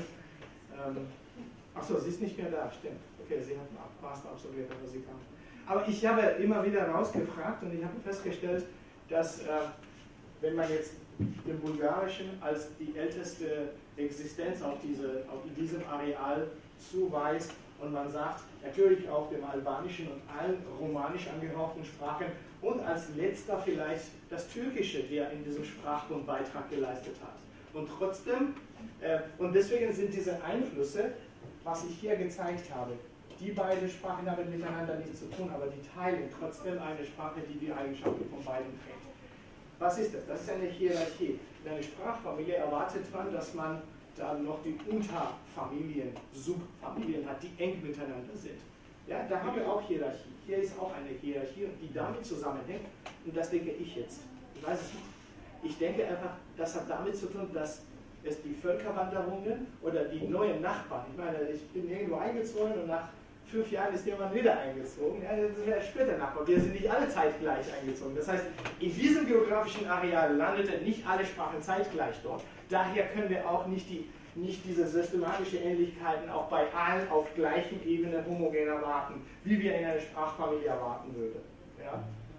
Achso, sie ist nicht mehr da, stimmt. Okay, sie hat einen Master absolviert, aber sie kann. Aber ich habe immer wieder rausgefragt und ich habe festgestellt, dass wenn man jetzt den Bulgarischen als die älteste Existenz auf diesem Areal zuweist und man sagt, natürlich auch dem Albanischen und allen romanisch angehauchten Sprachen und als letzter vielleicht das Türkische, der in diesem Sprachbund Beitrag geleistet hat. Und trotzdem, und deswegen sind diese Einflüsse, was ich hier gezeigt habe, die beiden Sprachen haben miteinander nichts zu tun, aber die teilen trotzdem eine Sprache, die Eigenschaften von beiden trägt. Was ist das? Das ist eine Hierarchie. In einer Sprachfamilie erwartet man, dass man dann noch die Unterfamilien, Subfamilien hat, die eng miteinander sind. Ja, da haben wir auch Hierarchie. Hier ist auch eine Hierarchie, die damit zusammenhängt. Und das denke ich jetzt. Ich weiß es nicht. Ich denke einfach, das hat damit zu tun, dass es die Völkerwanderungen oder die neuen Nachbarn, ich meine, ich bin irgendwo eingezogen und nach 5 Jahren ist jemand wieder eingezogen, ja, das ist der später Nachbar. Wir sind nicht alle zeitgleich eingezogen. Das heißt, in diesem geografischen Areal landeten nicht alle Sprachen zeitgleich dort. Daher können wir auch nicht diese systematischen Ähnlichkeiten auch bei allen auf gleichen Ebene homogen erwarten, wie wir in einer Sprachfamilie erwarten würden. Ja?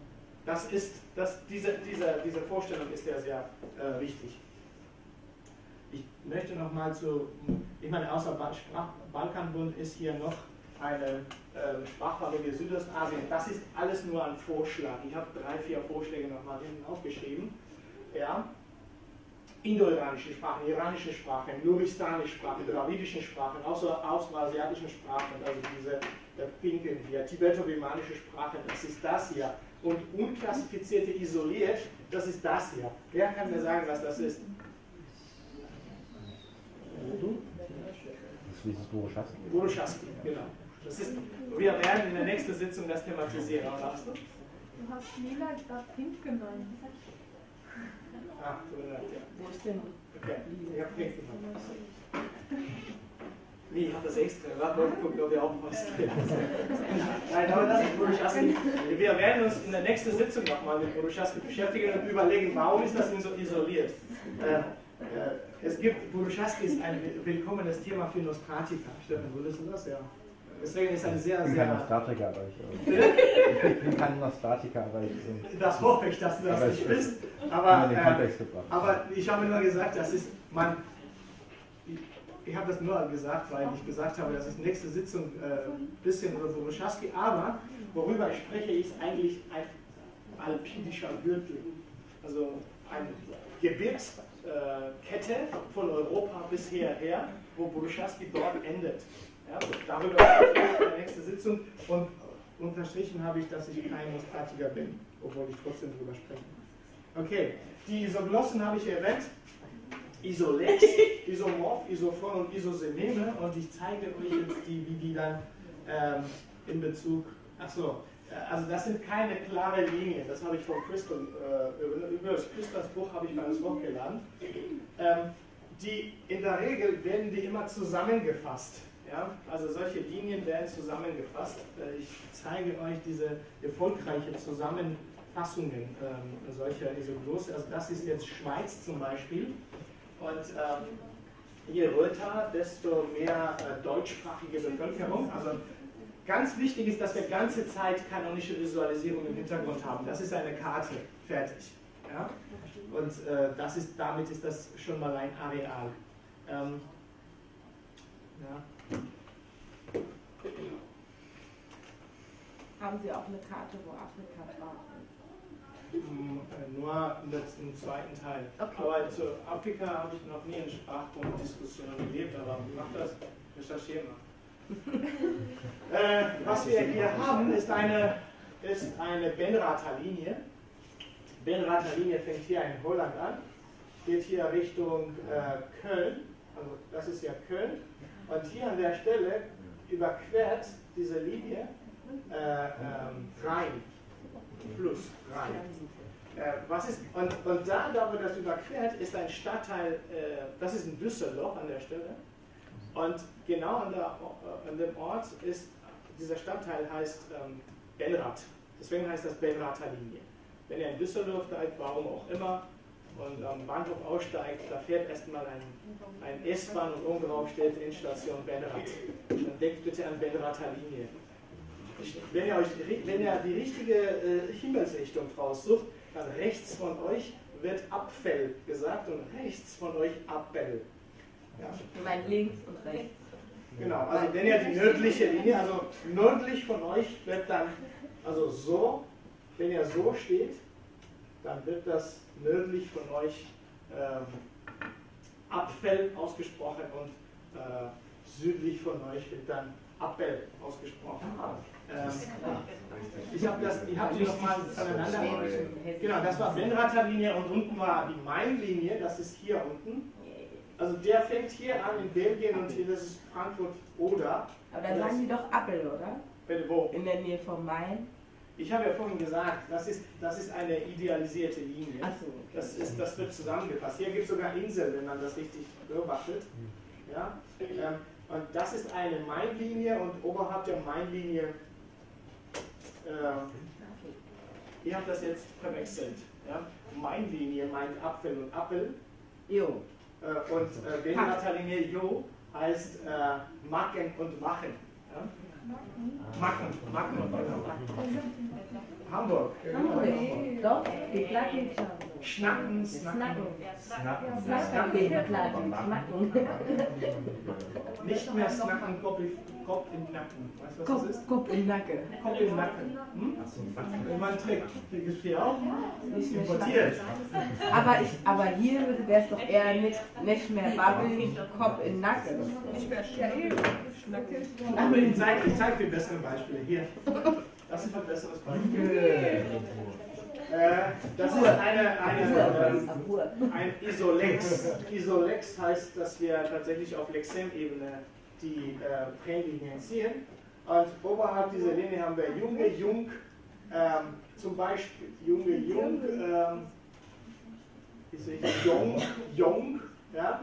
Diese Vorstellung ist ja sehr wichtig. Ich möchte nochmal ich meine, außer Balkanbund ist hier noch eine Sprachfamilie Südostasien. Das ist alles nur ein Vorschlag. Ich habe 3, 4 Vorschläge nochmal hinten aufgeschrieben. Ja. Indo-iranische Sprachen, iranische Sprachen, nuristanische Sprachen, dravidische Sprachen, austroasiatischen Sprachen, also diese pinken hier, tibeto-birmanische Sprachen, das ist das hier. Und unklassifizierte, isoliert, das ist das hier. Wer kann mir sagen, was das ist? Das ist Burushaski. Burushaski, genau. Wir werden in der nächsten Sitzung das thematisieren. Was sagst du? Du hast lila, ich darf pink genommen. Ah, tut mir leid, ja. Wo ist denn? Okay, ich habe pink genommen. Nee, ich habe das extra. Warte mal gucken, ob ihr auch was drin ist. Nein, aber das ist Burushaski. Wir werden uns in der nächsten Sitzung nochmal mit Burushaski beschäftigen und überlegen, warum ist das denn so isoliert? Burushaski ist ein willkommenes Thema für Nostratica. Stefan, würdest du das? Ja. Deswegen ist ein sehr, ich bin sehr... kein Nostratiker, aber ich bin kein Nostratiker, aber ich... Das hoffe ich, dass du das nicht bist. Aber ich habe nur gesagt, das ist... Ich habe das nur gesagt, weil ich gesagt habe, das ist nächste Sitzung ein bisschen über Burushaski, aber worüber ich spreche, ist eigentlich ein alpinischer Gürtel. Also eine Gebirgskette von Europa bis hierher, wo Burushaski dort endet. Ja, darüber spreche ich in der nächsten Sitzung und unterstrichen habe ich, dass ich kein Nostratiker bin, obwohl ich trotzdem darüber spreche. Okay, die Isoglossen habe ich erwähnt. Isolex, Isomorph, Isophon und Isosememe und ich zeige euch jetzt wie die dann in Bezug, achso, also das sind keine klare Linien, das habe ich von Crystal, über das Crystals Buch habe ich mal das hochgeladen. Die, in der Regel werden die immer zusammengefasst. Ja? Also solche Linien werden zusammengefasst. Ich zeige euch diese erfolgreiche Zusammenfassungen solcher Isoglosse. Also das ist jetzt Schweiz zum Beispiel. Und je röter, desto mehr deutschsprachige Bevölkerung. Also ganz wichtig ist, dass wir ganze Zeit kanonische Visualisierung im Hintergrund haben. Das ist eine Karte, fertig. Ja? Und damit ist das schon mal ein Areal. Ja. Haben Sie auch eine Karte, wo Afrika drauf ist? Nur im zweiten Teil. Okay. Aber zu Afrika habe ich noch nie in Sprachgrunddiskussionen gelebt, aber mach das, recherchiere mal. Was wir hier haben, ist eine Benrather-Linie. Benrather-Linie fängt hier in Holland an, geht hier Richtung Köln, also das ist ja Köln, und hier an der Stelle überquert diese Linie Rhein, Fluss, Rhein. Und da, wo das überquert, ist ein Stadtteil, das ist in Düsseldorf an der Stelle, und genau an dem Ort ist, dieser Stadtteil heißt Benrath, deswegen heißt das Benrather Linie. Wenn ihr in Düsseldorf seid, warum auch immer, und am Bahnhof aussteigt, da fährt erstmal ein S-Bahn und oben drauf steht Endstation Benrath. Dann denkt bitte an Benrather Linie. Wenn ihr die richtige Himmelsrichtung raussucht, dann rechts von euch wird Abfell gesagt und rechts von euch Abbell. Ja. Mein links und rechts. Genau, also wenn ihr die nördliche Linie, also nördlich von euch wird dann, also so, wenn ihr so steht, dann wird das nördlich von euch Abfell ausgesprochen und südlich von euch wird dann Abbell ausgesprochen. Ich habe die nochmal voneinander. Genau, das war Benrather Linie und unten war die Main-Linie, das ist hier unten. Also der fängt hier an in Belgien und hier, das ist Frankfurt-Oder. Aber dann sagen die doch Appel, oder? Bitte wo? In der Nähe vom Main. Ich habe ja vorhin gesagt, das ist eine idealisierte Linie. Ach so, okay. Das wird zusammengefasst. Hier gibt es sogar Inseln, wenn man das richtig beobachtet. Ja? Und das ist eine Main-Linie und oberhalb der Main-Linie, ihr habt das jetzt verwechselt. Ja? Main-Linie meint Apfel und Appel. Jo. Und Benrather Linie Jo heißt Macken und Machen. Ja? Macken und Machen. Hamburg. Doch, die Platten. Schnacken, Snacken. Nicht mehr snacken, Kopf im Nacken. Weißt du, was das ist? Kopf im Nacken. Kopf im Nacken. Immer ein Trick. Die gibt es hier auch. Das ist importiert. Aber hier wäre es doch eher nicht mehr Babbeln, Kopf im Nacken. Ich zeige dir bessere Beispiele. Hier. Das ist ein besseres Beispiel. Das ist ein Isolex. Isolex heißt, dass wir tatsächlich auf Lexem-Ebene die Trennlinien ziehen. Und oberhalb dieser Linie haben wir Junge, Jung, zum Beispiel Junge, Jung, Jung, ja?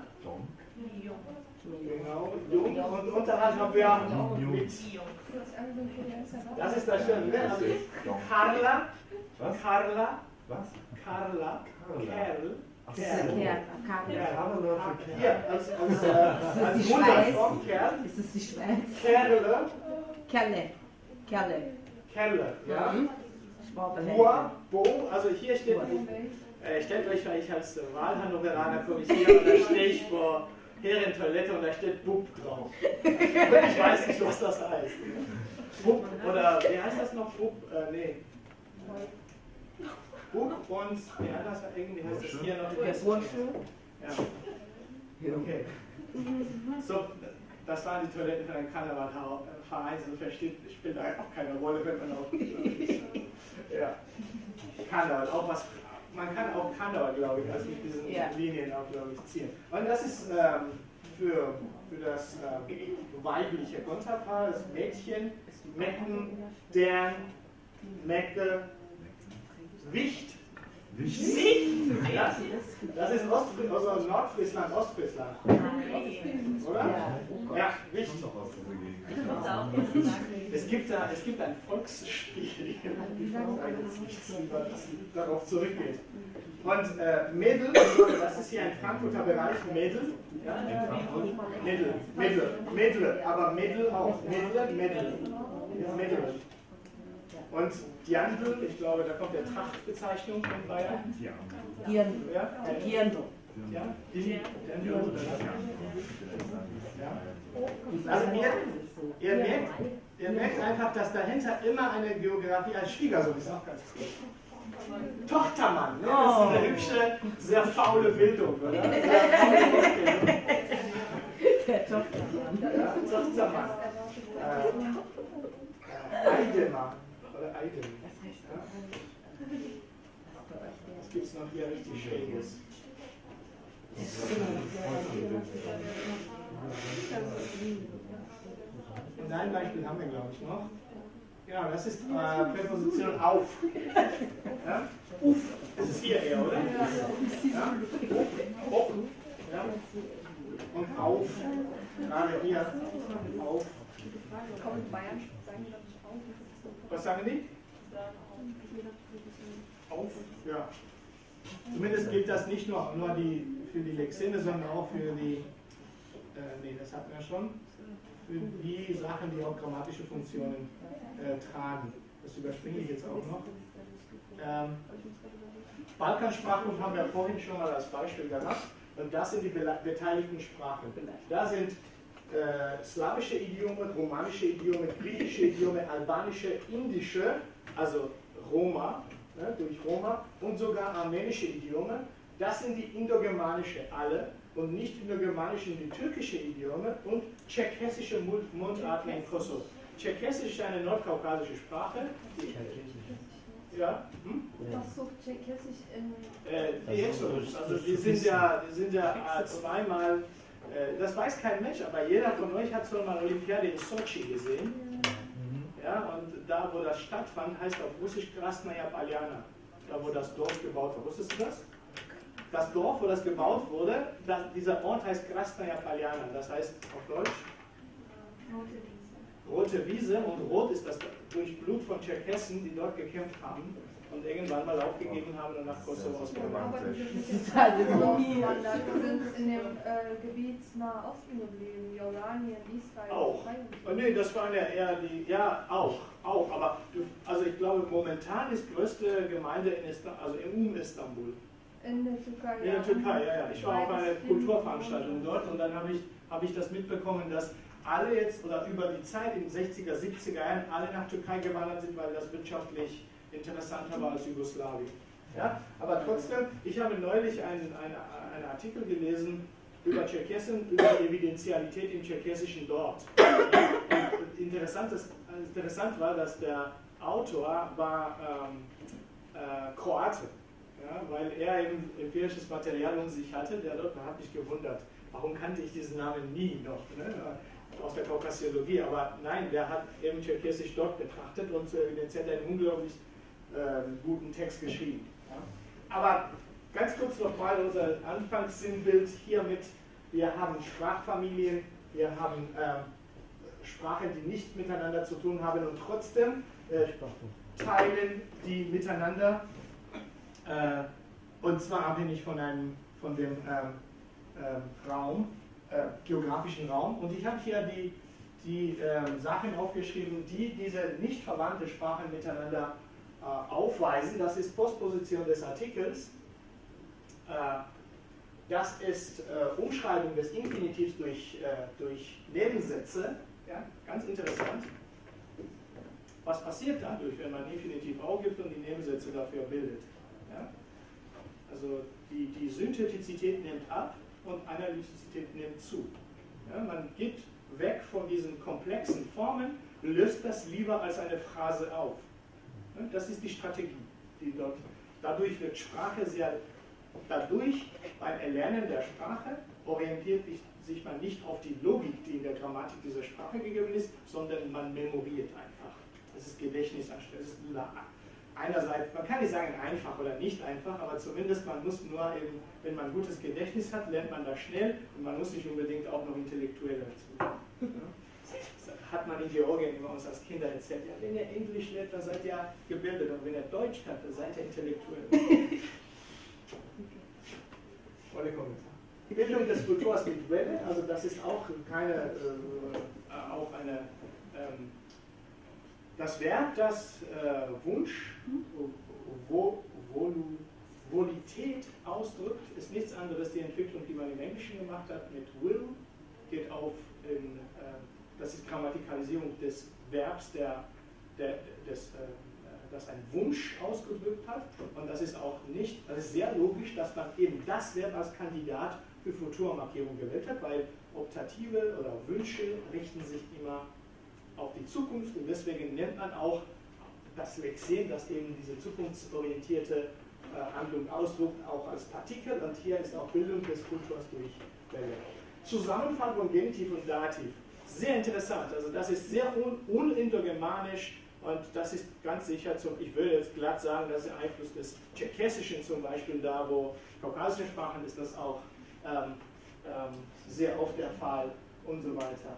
Genau, Jung. Und unterhalb haben wir mit. Das ist das Schöne, ne? Also Carla. Was? Carla. Was? Carla. Kerl. Hier, als Mutterform Kerl. Ist das die Schweiz? Kerle. Kerle, ja. Bo, also hier steht, stellt euch, weil ich als Wahlhannoveraner kommissiere und da stehe ich vor Herrentoilette und da steht Bub drauf. Ich weiß nicht, was das heißt. Bub, oder wie heißt das noch? Bub, nee. Bub und, irgendwie heißt das hier noch. Der Bursche? Ja. Okay. So, das waren die Toiletten für einen Karnevalverein, so spielt da auch keine Rolle, wenn man auf ist. Ja. Karneval, auch was man kann auch Kantor, glaube ich, also mit diesen Linien auch, glaube ich, ziehen. Und das ist für das weibliche Konterpaar, das Mädchen, Mecken, deren, Mecke, Wicht. Ja, das ist also Nordfriesland, Ostfriesland. Oder? Ja, Wicht. Es gibt ein Volksspiel, das darauf zurückgeht. Und Mädel, das ist hier ein Frankfurter Bereich, Mädel. Ja? Mädel, aber Mädel auch. Mädel. Und Dirndl, ich glaube, da kommt der Trachtbezeichnung von Bayern. Dirndl. Ja? Dirndl. Ja? Also ihr merkt einfach, dass dahinter immer eine Geografie als Schwiegersohn ist auch ganz gut. Tochtermann, ne? Das ist eine hübsche, sehr faule Bildung, oder? Der Tochtermann. Ja, Tochtermann. Eidemann. Oder Eidem. Was gibt es noch hier richtig Schräges? Und ein Beispiel haben wir, glaube ich, noch. Ja, das ist Präposition auf. Ja? Uff, das ist hier eher, oder? Ja? Auf. Ja? Und auf. Gerade hier. Auf. Was sagen die? Auf. Ja. Zumindest gilt das nicht nur für die Lexeme, sondern auch für die, nee, das hatten wir schon, für die Sachen, die auch grammatische Funktionen tragen. Das überspringe ich jetzt auch noch. Balkansprachgruppen haben wir vorhin schon mal als Beispiel gehabt. Und das sind die beteiligten Sprachen. Da sind slawische Idiome, romanische Idiome, griechische Idiome, albanische, indische, also Roma, ne, durch Roma, und sogar armenische Idiome. Das sind die indogermanische alle und nicht indogermanische die türkische Idiome und tschechessische Mundarten in Kosovo. Tschechessisch ist eine nordkaukasische Sprache. Ja? Was sucht Tschechessisch in... Die Exodus, also die sind ja zweimal, das weiß kein Mensch, aber jeder von euch hat schon mal Olympiade in Sochi gesehen. Ja, und da, wo das stattfand, heißt auf Russisch Krasnaya Polyana, da wo das Dorf gebaut wurde. Wusstest du das? Das Dorf, wo das gebaut wurde, dieser Ort heißt Krasnaya Polyana, das heißt auf Deutsch Rote Wiese, und rot ist das durch Blut von Tscherkessen, die dort gekämpft haben und irgendwann mal aufgegeben haben und nach Kosovo ausgewandert sind. Aber die sind in dem Gebiet Nahe Osten geblieben, Jordanien, Israel. Auch. Oh, nee, das waren ja eher die, ja, auch, aber also ich glaube, momentan ist größte Gemeinde in Istanbul. In der Türkei. In der Türkei, ja. Ich war auf einer Kulturveranstaltung dort und dann habe ich das mitbekommen, dass alle jetzt oder über die Zeit in den 60er, 70er Jahren alle nach Türkei gewandert sind, weil das wirtschaftlich interessanter war als Jugoslawien. Ja? Aber trotzdem, ich habe neulich einen Artikel gelesen über Tscherkessen, über die Evidenzialität im Tscherkessischen dort. Und interessant war, dass der Autor war Kroate, ja? Weil er eben empirisches Material um sich hatte, der dort hat mich gewundert. Warum kannte ich diesen Namen nie noch? Ne? Aus der Kaukasiologie, aber nein, der hat eben Tscherkessisch dort betrachtet und zur Evidenz einen unglaublich guten Text geschrieben. Ja. Aber ganz kurz nochmal unser Anfangssinnbild hiermit. Wir haben Sprachfamilien, wir haben Sprachen, die nichts miteinander zu tun haben und trotzdem teilen die miteinander und zwar abhängig von dem Raum, geografischen Raum. Und ich habe hier die Sachen aufgeschrieben, die diese nicht verwandte Sprachen miteinander aufweisen. Das ist Postposition des Artikels. Das ist Umschreibung des Infinitivs durch Nebensätze. Ja, ganz interessant. Was passiert dadurch, wenn man Infinitiv aufgibt und die Nebensätze dafür bildet? Ja? Also die Synthetizität nimmt ab und Analytizität nimmt zu. Ja, man gibt weg von diesen komplexen Formen, löst das lieber als eine Phrase auf. Ja, das ist die Strategie, die dort Dadurch wird Sprache beim Erlernen der Sprache orientiert sich man nicht auf die Logik, die in der Grammatik dieser Sprache gegeben ist, sondern man memoriert einfach. Das ist Gedächtnisanstalt. Einerseits, man kann nicht sagen einfach oder nicht einfach, aber zumindest man muss nur eben, wenn man ein gutes Gedächtnis hat, lernt man das schnell und man muss nicht unbedingt auch noch intellektuell dazu. Ja? Das hat man in Georgien immer uns als Kinder erzählt. Ja, wenn ihr Englisch lernt, dann seid ihr gebildet und wenn ihr Deutsch kann, dann seid ihr intellektuell. Ohne Kommentar. Bildung des Kulturs mit Welle, also das ist auch das Verb, das Wunsch, Volität ausdrückt, ist nichts anderes die Entwicklung, die man im Englischen gemacht hat mit will, geht auf, das ist Grammatikalisierung des Verbs, das ein Wunsch ausgedrückt hat, und das ist auch nicht, das ist sehr logisch, dass man eben das Verb als Kandidat für Futurmarkierung gewählt hat, weil Optative oder Wünsche richten sich immer auf die Zukunft und deswegen nennt man auch das Lexem, das eben diese zukunftsorientierte Handlung ausdrückt, auch als Partikel, und hier ist auch Bildung des Kulturs durch Welle. Zusammenfassung Genitiv und Dativ. Sehr interessant, also das ist sehr unindogermanisch und das ist ganz sicher, ich würde jetzt glatt sagen, das ist der Einfluss des Tscherkessischen zum Beispiel, da wo kaukasische Sprachen ist das auch sehr oft der Fall und so weiter.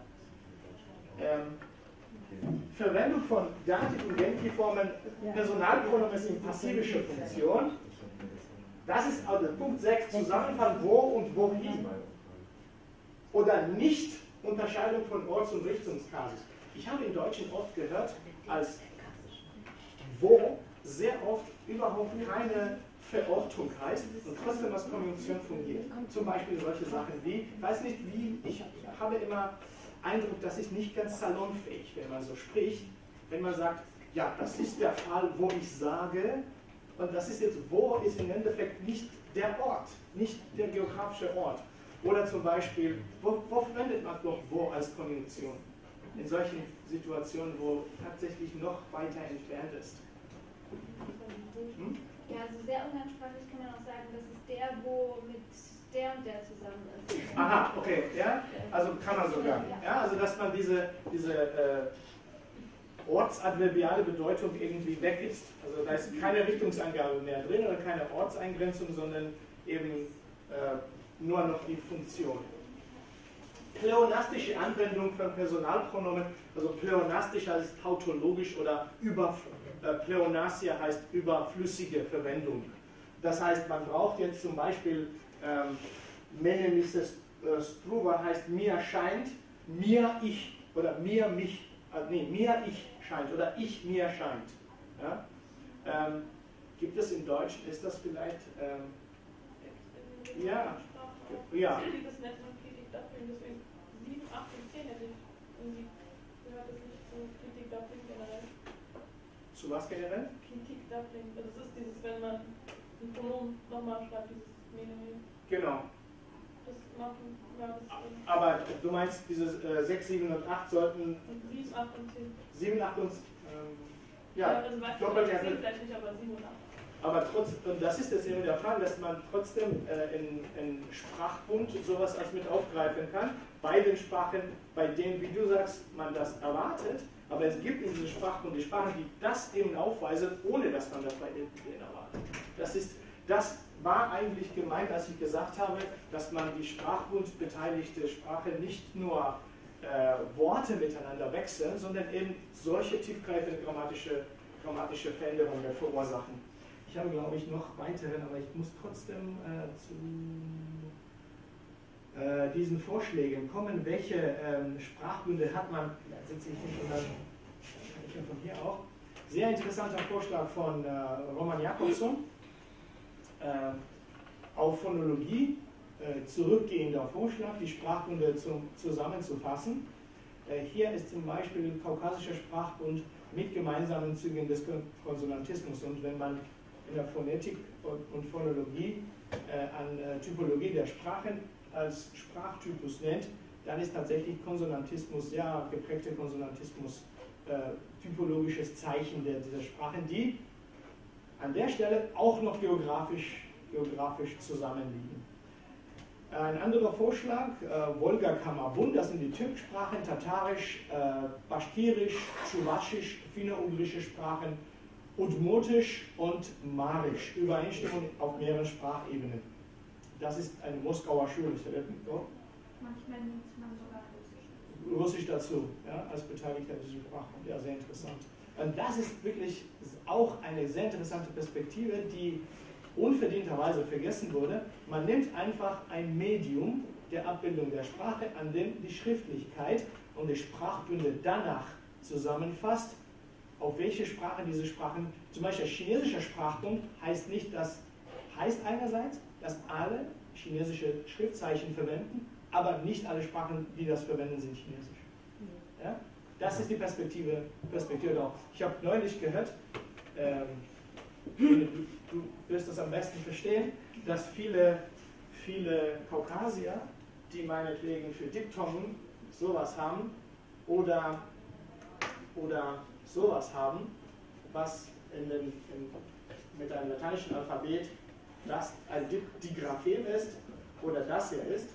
Verwendung von Dativ- und Genitivformen, Personalpronomen in passivischer Funktion. Das ist also Punkt 6, Zusammenfassen wo und wohin. Oder nicht Unterscheidung von Orts- und Richtungskasus. Ich habe im Deutschen oft gehört, als wo sehr oft überhaupt keine Verortung heißt und trotzdem als Konjunktion fungiert. Zum Beispiel solche Sachen wie, ich habe immer Eindruck, das ist nicht ganz salonfähig, wenn man so spricht, wenn man sagt, ja, das ist der Fall, wo ich sage, und das ist jetzt, wo ist im Endeffekt nicht der Ort, nicht der geografische Ort. Oder zum Beispiel, wo verwendet man doch wo als Konjunktion? In solchen Situationen, wo tatsächlich noch weiter entfernt ist. Ja, also sehr umgangssprachlich kann man auch sagen, das ist der, wo mit der und der zusammen ist. Aha, okay, ja, also kann man sogar. Ja, also dass man diese ortsadverbiale Bedeutung irgendwie weg ist. Also da ist keine Richtungsangabe mehr drin oder keine Ortseingrenzung, sondern eben nur noch die Funktion. Pleonastische Anwendung von Personalpronomen, also pleonastisch heißt tautologisch oder Pleonasia heißt überflüssige Verwendung. Das heißt, man braucht jetzt zum Beispiel Menemisses Struva heißt mir scheint, mir ich oder mir mich, mir ich scheint oder ich mir scheint. Ja? Gibt es im Deutschen, ist das vielleicht, ja. Deswegen 7, 8 und 10 hätte ich irgendwie gehört, das nicht zu Kritik Dublin generell. Zu was generell? Kritik Dublin. Also es ist dieses, wenn man ein Pronomen nochmal schreibt, dieses Mene. Genau. Das machen, ja, das aber du meinst, diese 6, 7 und 8 sollten. 7, 8 und 10. 7, 8 und. Ja, also doppelt ja vielleicht nicht, aber 7 und 8. Aber trotzdem, das ist jetzt eben der Fall, dass man trotzdem in Sprachbund sowas als mit aufgreifen kann, bei den Sprachen, bei denen, wie du sagst, man das erwartet, aber es gibt in diesem Sprachbund die Sprachen, die das eben aufweisen, ohne dass man das bei denen erwartet. Das war eigentlich gemeint, als ich gesagt habe, dass man die sprachbundbeteiligte Sprache nicht nur Worte miteinander wechseln, sondern eben solche tiefgreifende grammatische Veränderungen verursachen. Ich habe, glaube ich, noch weiteren, aber ich muss trotzdem zu diesen Vorschlägen kommen. Welche Sprachbünde hat man? Da sitze ich nicht und dann kann ich von hier auch. Sehr interessanter Vorschlag von Roman Jakobson auf Phonologie, zurückgehender Vorschlag, die Sprachbünde zusammenzufassen. Hier ist zum Beispiel ein kaukasischer Sprachbund mit gemeinsamen Zügen des Konsonantismus, und wenn man in der Phonetik und Phonologie an Typologie der Sprachen als Sprachtypus nennt, dann ist tatsächlich Konsonantismus, sehr geprägter Konsonantismus, typologisches Zeichen dieser Sprachen, die an der Stelle auch noch geografisch zusammenliegen. Ein anderer Vorschlag, Wolga-Kamabun, das sind die Türksprachen, Tatarisch, Baschkirisch, Tschuwaschisch, finno-ugrische Sprachen, Udmurtisch und Marisch, Übereinstimmung auf mehreren Sprachebenen. Das ist eine Moskauer Schule. Manchmal nimmt man sogar Russisch. Russisch dazu, ja, als Beteiligter dieser Sprache. Ja, sehr interessant. Und das ist wirklich auch eine sehr interessante Perspektive, die unverdienterweise vergessen wurde. Man nimmt einfach ein Medium der Abbildung der Sprache, an dem die Schriftlichkeit und die Sprachbünde danach zusammenfasst, auf welche Sprache diese Sprachen, zum Beispiel chinesischer Sprachbund heißt einerseits, dass alle chinesische Schriftzeichen verwenden, aber nicht alle Sprachen, die das verwenden, sind chinesisch. Ja? Das ist die Perspektive auch. Ich habe neulich gehört, du wirst das am besten verstehen, dass viele Kaukasier, die meinetwegen für Diphthongen sowas haben oder sowas haben, was mit einem lateinischen Alphabet das ein Digraphem ist oder das hier ist.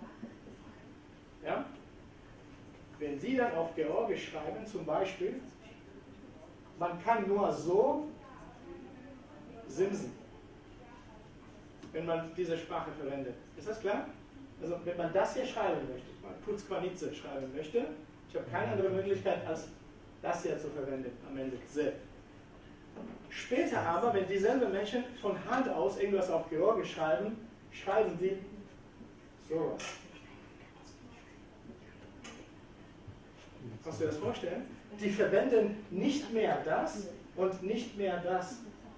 Ja? Wenn Sie dann auf Georgisch schreiben, zum Beispiel, man kann nur so simsen, wenn man diese Sprache verwendet. Ist das klar? Also wenn man das hier schreiben möchte, mal Putzquanitze schreiben möchte, ich habe keine andere Möglichkeit, als das hier zu verwenden am Ende. Se. Später aber, wenn dieselben Menschen von Hand aus irgendwas auf Georgisch schreiben, schreiben sie sowas. Kannst du dir das vorstellen? Die verwenden nicht mehr das und nicht mehr das.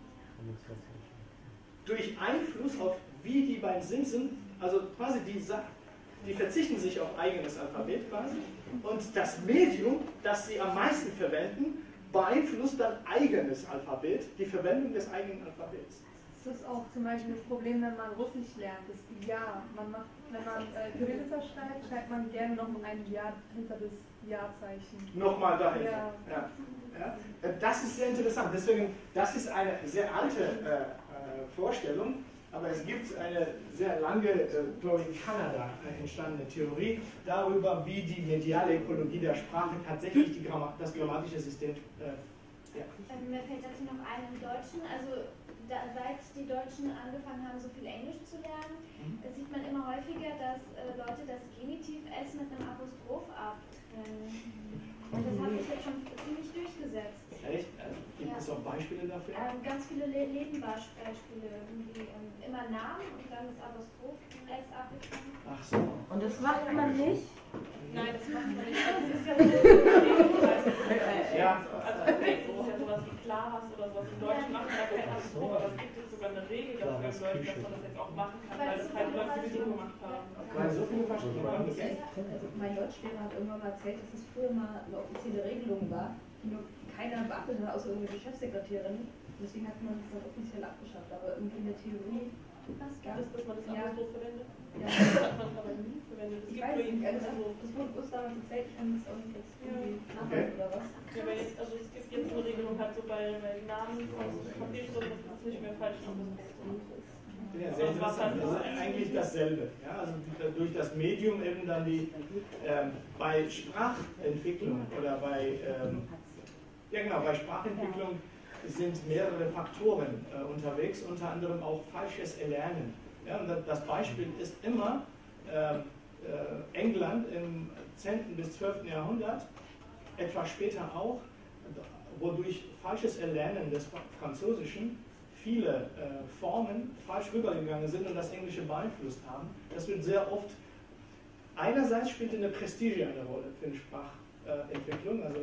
Durch Einfluss auf, wie die beim Simsen, also quasi die verzichten sich auf eigenes Alphabet quasi und das Medium, das sie am meisten verwenden, beeinflusst dann eigenes Alphabet, die Verwendung des eigenen Alphabets. Das ist auch zum Beispiel das Problem, wenn man Russisch lernt. Das Ja. Wenn man Kyrillica schreibt, schreibt man gerne noch ein Ja hinter das Ja-Zeichen. Nochmal dahinter. Ja. Ja. Das ist sehr interessant. Deswegen, das ist eine sehr alte Vorstellung, aber es gibt eine sehr lange, glaube ich, in Kanada entstandene Theorie darüber, wie die mediale Ökologie der Sprache tatsächlich das grammatische System. Ja. Mir fällt dazu noch ein im Deutschen, also seit die Deutschen angefangen haben, so viel Englisch zu lernen, sieht man immer häufiger, dass Leute das Genitiv S mit einem Apostroph abtrennen. Und das hat sich jetzt schon ziemlich durchgesetzt. Echt? Gibt es auch Beispiele dafür? Ganz viele Lebenbeispiele. Immer Namen und dann das Apostroph S abgetrennt. Ach so. Und das macht man nicht? Nein, das macht man nicht. Das ist ja so. Ja. Also, das ist ja sowas wie Klaras oder sowas. Im Deutschen macht man da kein Apostroph, aber es gibt jetzt sogar eine Regel dafür im Deutschen, dass man das jetzt auch machen kann, weil das halt Leute sowieso gemacht haben. Weil so viele Beispiele waren. Also mein Deutschlehrer hat irgendwann mal erzählt, dass es früher mal eine offizielle Regelung war, die nur keiner beachtet hat, außer irgendwelche Chefsekretärin. Deswegen hat man es dann offiziell abgeschafft. Aber irgendwie in der Theorie gab es, dass man das Apostroph verwendet. Ja. Das hat man aber nie verwendet. Ich weiß nicht, also das wurde uns damals erzählt, ich kann das auch nicht jetzt irgendwie nachdenken oder was. Ja, aber jetzt, also es gibt jetzt eine Regelung halt so bei Namen von Papierschrift, das ist nicht mehr falsch. Ja, sehr interessant. Das ist eigentlich dasselbe. Ja, also durch das Medium eben dann bei Sprachentwicklung oder bei Sprachentwicklung sind mehrere Faktoren unterwegs, unter anderem auch falsches Erlernen. Ja, und das Beispiel ist immer England im 10. bis 12. Jahrhundert, etwas später auch, wodurch falsches Erlernen des Französischen viele Formen falsch rübergegangen sind und das Englische beeinflusst haben. Das wird sehr oft, einerseits spielt eine Prestige eine Rolle für eine Sprachentwicklung, also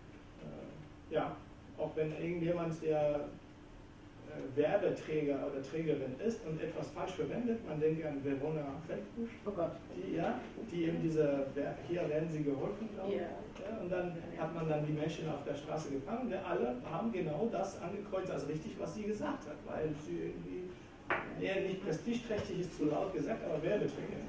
auch wenn irgendjemand, der Werbeträger oder Trägerin ist und etwas falsch verwendet, man denkt an Verona Feldbusch, die eben hier werden sie geholfen, glaube ich. Ja, und dann hat man dann die Menschen auf der Straße gefangen, und alle haben genau das angekreuzt als richtig, was sie gesagt hat, weil sie irgendwie nicht prestigeträchtig ist, zu laut gesagt, aber Werbeträgerin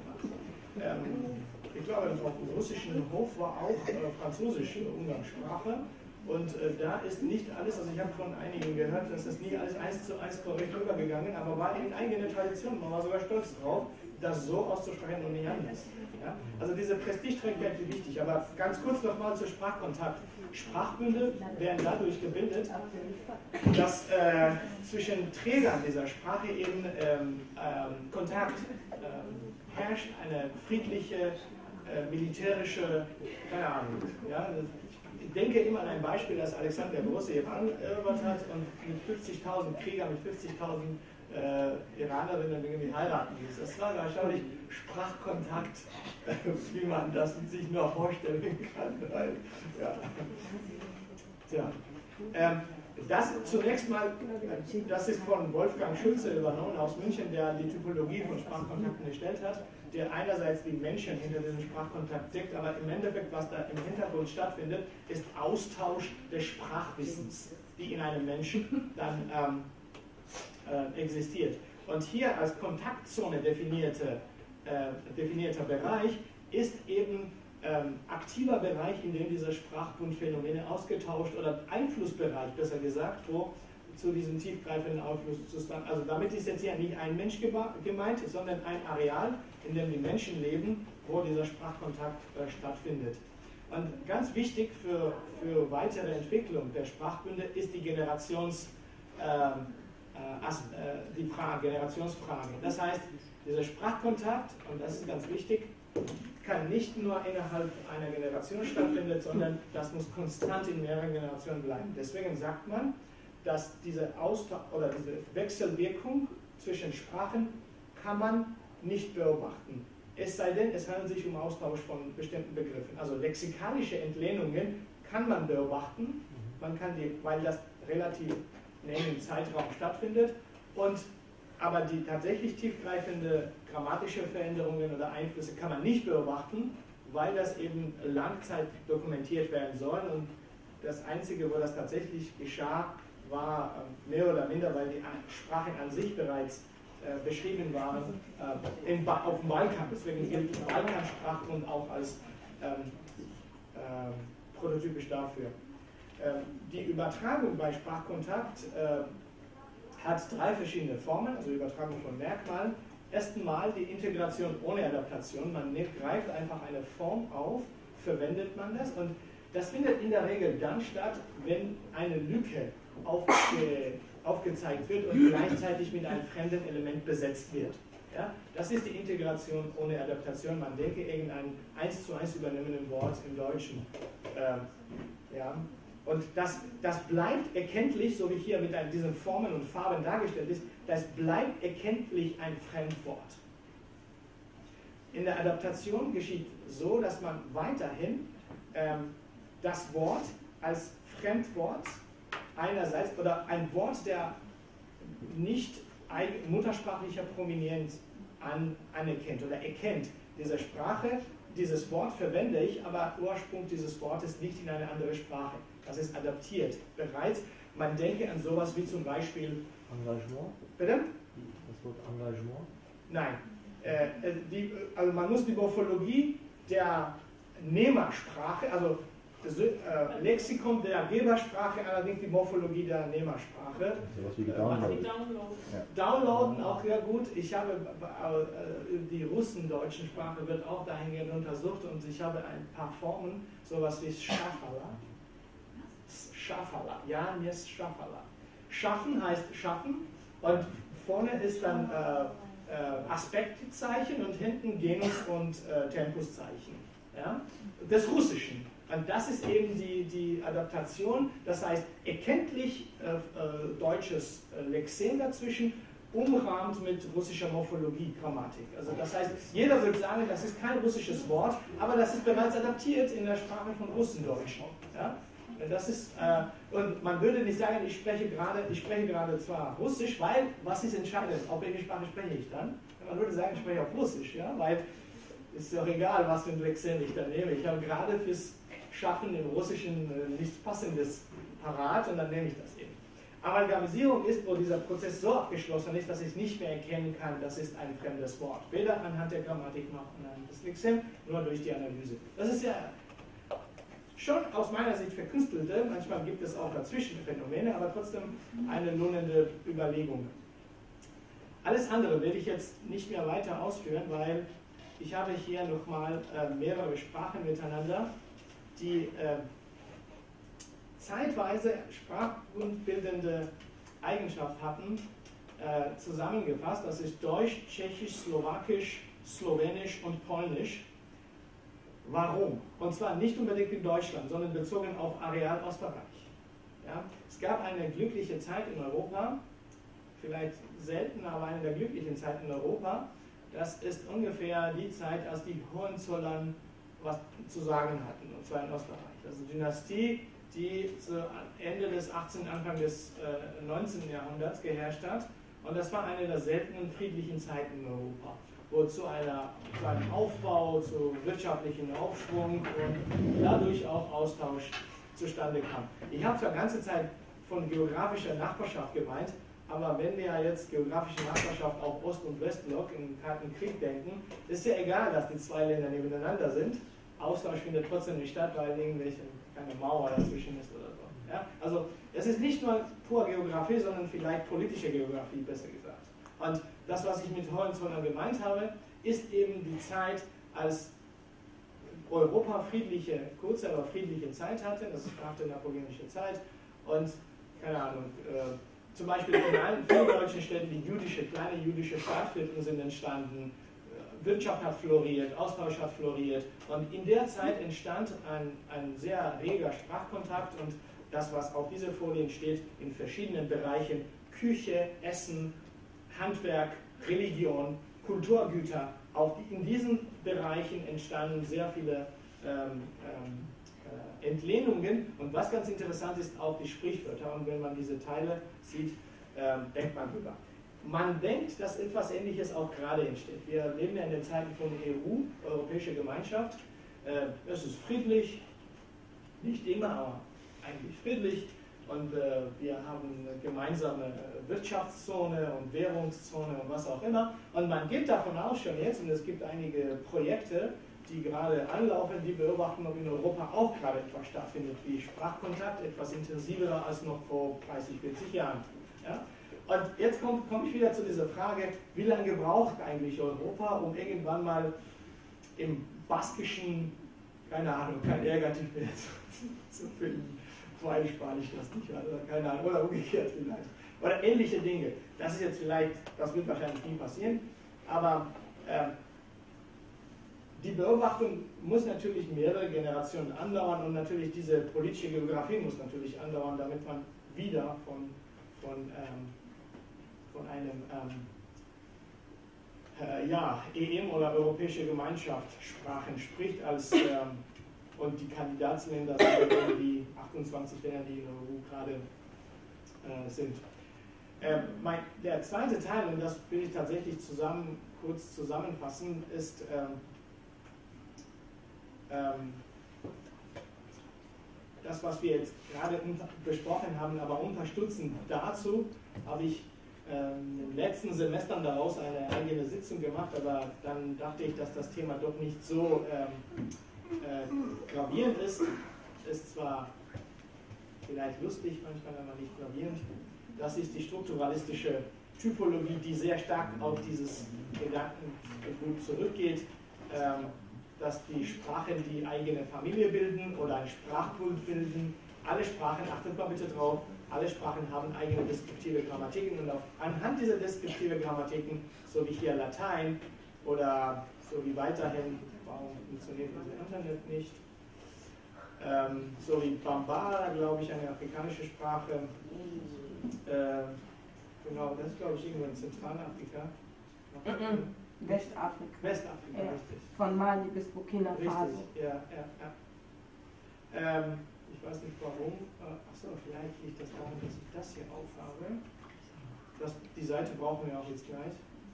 macht. Ich glaube, auf dem russischen Hof war auch französische Umgangssprache. Und da ist nicht alles, also ich habe von einigen gehört, dass das nicht alles 1:1 korrekt rübergegangen, aber war in eigene Tradition, man war sogar stolz drauf, das so auszusprechen und nicht anders. Ja? Also diese Prestigeträgheit ist wichtig, aber ganz kurz nochmal zu Sprachkontakt. Sprachbünde werden dadurch gebildet, dass zwischen Trägern dieser Sprache eben Kontakt herrscht, eine friedliche, militärische, keine Ahnung. Ja? Ich denke immer an ein Beispiel, das Alexander der Große erobert hat und mit 50.000 Kriegern, mit 50.000 Iranerinnen irgendwie heiraten ließ. Das war wahrscheinlich Sprachkontakt, wie man das sich nur vorstellen kann. Weil, ja. Tja. Das zunächst mal, das ist von Wolfgang Schulze übernommen aus München, der die Typologie von Sprachkontakten erstellt hat, der einerseits die Menschen hinter diesem Sprachkontakt deckt, aber im Endeffekt, was da im Hintergrund stattfindet, ist Austausch des Sprachwissens, die in einem Menschen dann existiert. Und hier als Kontaktzone definierter Bereich ist eben aktiver Bereich, in dem diese Sprachbundphänomene ausgetauscht oder Einflussbereich, besser gesagt, wo zu diesem tiefgreifenden Einflusszustand, also damit ist jetzt ja nicht ein Mensch gemeint, sondern ein Areal, in dem die Menschen leben, wo dieser Sprachkontakt stattfindet. Und ganz wichtig für weitere Entwicklung der Sprachbünde ist die Generationsfrage. Das heißt, dieser Sprachkontakt, und das ist ganz wichtig, kann nicht nur innerhalb einer Generation stattfinden, sondern das muss konstant in mehreren Generationen bleiben. Deswegen sagt man, dass diese Wechselwirkung zwischen Sprachen kann man nicht beobachten. Es sei denn, es handelt sich um Austausch von bestimmten Begriffen. Also lexikalische Entlehnungen kann man beobachten, weil das relativ in engem Zeitraum stattfindet, aber die tatsächlich tiefgreifende grammatische Veränderungen oder Einflüsse kann man nicht beobachten, weil das eben Langzeit dokumentiert werden soll. Und das Einzige, wo das tatsächlich geschah, war mehr oder minder, weil die Sprachen an sich bereits beschrieben waren auf dem Balkan. Deswegen gilt die Balkansprachbund auch als prototypisch dafür. Die Übertragung bei Sprachkontakt hat 3 verschiedene Formen, also Übertragung von Merkmalen. Erstens mal die Integration ohne Adaptation. Man greift einfach eine Form auf, verwendet man das, und das findet in der Regel dann statt, wenn eine Lücke aufgezeigt wird und gleichzeitig mit einem fremden Element besetzt wird. Ja? Das ist die Integration ohne Adaptation. Man denke irgendein 1:1 übernommenen Wort im Deutschen. Ja? Und das bleibt erkenntlich, so wie hier mit diesen Formen und Farben dargestellt ist, das bleibt erkenntlich ein Fremdwort. In der Adaptation geschieht so, dass man weiterhin das Wort als Fremdwort einerseits oder ein Wort, der nicht muttersprachlicher Prominenz anerkennt oder erkennt. Diese Sprache, dieses Wort verwende ich, aber Ursprung dieses Wortes liegt in eine andere Sprache. Das ist adaptiert bereits. Man denke an sowas wie zum Beispiel Engagement. Bitte? Das Wort Engagement? Nein. Also man muss die Morphologie der Nehmersprache, also das Lexikon der Gebersprache, allerdings die Morphologie der Nehmersprache. Sowas wie Downloaden. Downloaden auch sehr gut. Ich habe die russendeutschen Sprache wird auch dahingehend untersucht und ich habe ein paar Formen, sowas wie Schafala. Schafala, ja, jetzt Schafala. Schaffen heißt schaffen und vorne ist dann Aspektzeichen und hinten Genus- und Tempuszeichen. Ja? Des Russischen. Und das ist eben die Adaptation, das heißt erkenntlich deutsches Lexem dazwischen, umrahmt mit russischer Morphologie, Grammatik. Also das heißt, jeder würde sagen, das ist kein russisches Wort, aber das ist bereits adaptiert in der Sprache von Russendeutsch. Ja? Das ist, und man würde nicht sagen, ich spreche gerade zwar Russisch, weil, was ist entscheidend, auf welche Sprache spreche ich dann? Man würde sagen, ich spreche auf Russisch, ja? Weil ist doch egal, was für ein Lexem ich da nehme. Ich habe gerade fürs Schaffen im Russischen nichts Passendes parat und dann nehme ich das eben. Amalgamisierung ist, wo dieser Prozess so abgeschlossen ist, dass ich nicht mehr erkennen kann, das ist ein fremdes Wort. Weder anhand der Grammatik noch anhand des Lexem, nur durch die Analyse. Das ist ja schon aus meiner Sicht verkünstelte, manchmal gibt es auch dazwischen Phänomene, aber trotzdem eine lohnende Überlegung. Alles andere werde ich jetzt nicht mehr weiter ausführen, weil ich habe hier nochmal mehrere Sprachen miteinander, die zeitweise sprachgrundbildende Eigenschaft hatten, zusammengefasst. Das ist Deutsch, Tschechisch, Slowakisch, Slowenisch und Polnisch. Warum? Und zwar nicht unbedingt in Deutschland, sondern bezogen auf Areal Ostbereich. Ja? Es gab eine glückliche Zeit in Europa, vielleicht selten, aber eine der glücklichen Zeiten in Europa. Das ist ungefähr die Zeit, als die Hohenzollern was zu sagen hatten, und zwar in Ostbereich. Also Dynastie, die zu Ende des 18., Anfang des 19. Jahrhunderts geherrscht hat. Und das war eine der seltenen friedlichen Zeiten in Europa, wo zu einem Aufbau, zu wirtschaftlichen Aufschwung und dadurch auch Austausch zustande kam. Ich habe zwar die ganze Zeit von geografischer Nachbarschaft gemeint, aber wenn wir jetzt geografische Nachbarschaft auf Ost- und Westblock im Kalten Krieg denken, ist ja egal, dass die zwei Länder nebeneinander sind. Austausch findet trotzdem nicht statt, weil keine Mauer dazwischen ist oder so. Ja? Also es ist nicht nur pur Geografie, sondern vielleicht politische Geografie, besser gesagt. Und das, was ich mit Hohenzollern gemeint habe, ist eben die Zeit, als Europa kurze, aber friedliche Zeit hatte. Das ist nach der napoleonischen Zeit. Und, keine Ahnung, zum Beispiel in vielen deutschen Städten die kleine jüdische Stadtviertel sind entstanden. Wirtschaft hat floriert, Austausch hat floriert. Und in der Zeit entstand ein sehr reger Sprachkontakt und das, was auf dieser Folie steht, in verschiedenen Bereichen: Küche, Essen, Handwerk, Religion, Kulturgüter. Auch in diesen Bereichen entstanden sehr viele Entlehnungen. Und was ganz interessant ist, auch die Sprichwörter. Und wenn man diese Teile sieht, denkt man drüber. Man denkt, dass etwas Ähnliches auch gerade entsteht. Wir leben ja in den Zeiten von EU, Europäische Gemeinschaft. Es ist friedlich, nicht immer, aber eigentlich friedlich. Und wir haben eine gemeinsame Wirtschaftszone und Währungszone und was auch immer. Und man geht davon aus schon jetzt, und es gibt einige Projekte, die gerade anlaufen, die beobachten, ob in Europa auch gerade etwas stattfindet, wie Sprachkontakt, etwas intensiver als noch vor 30, 40 Jahren. Ja? Und jetzt komme ich wieder zu dieser Frage, wie lange braucht eigentlich Europa, um irgendwann mal im baskischen, keine Ahnung, kein Ehrgeiz mehr zu finden. Weil Spanisch das nicht hat, oder keine Ahnung, oder umgekehrt vielleicht. Oder ähnliche Dinge. Das ist jetzt vielleicht, das wird wahrscheinlich nie passieren, aber die Beobachtung muss natürlich mehrere Generationen andauern und natürlich diese politische Geografie muss natürlich andauern, damit man wieder von einem EM oder Europäische Gemeinschaft Sprachen spricht, und die Kandidatsländer sind die 28 Länder, die in der EU gerade sind. Der zweite Teil, und das will ich tatsächlich kurz zusammenfassen, ist das, was wir jetzt gerade besprochen haben, aber unterstützend dazu habe ich in den letzten Semestern daraus eine eigene Sitzung gemacht, aber dann dachte ich, dass das Thema doch nicht so gravierend ist. Ist zwar vielleicht lustig, manchmal aber nicht gravierend. Das ist die strukturalistische Typologie, die sehr stark auf dieses Gedankengut zurückgeht, dass die Sprachen die eigene Familie bilden oder ein Sprachkult bilden. Alle Sprachen, achtet mal bitte drauf, alle Sprachen haben eigene deskriptive Grammatiken und anhand dieser deskriptive Grammatiken, so wie hier Latein oder so wie weiterhin, warum funktioniert unser Internet nicht, so wie Bambara, glaube ich, eine afrikanische Sprache, genau, das ist, glaube ich, irgendwo in Zentralafrika. Westafrika. Westafrika, ja. Richtig. Von Mali bis Burkina Faso. Richtig, ja. Ich weiß nicht warum. Achso, vielleicht liegt das daran, dass ich das hier aufhabe. Die Seite brauchen wir auch jetzt gleich.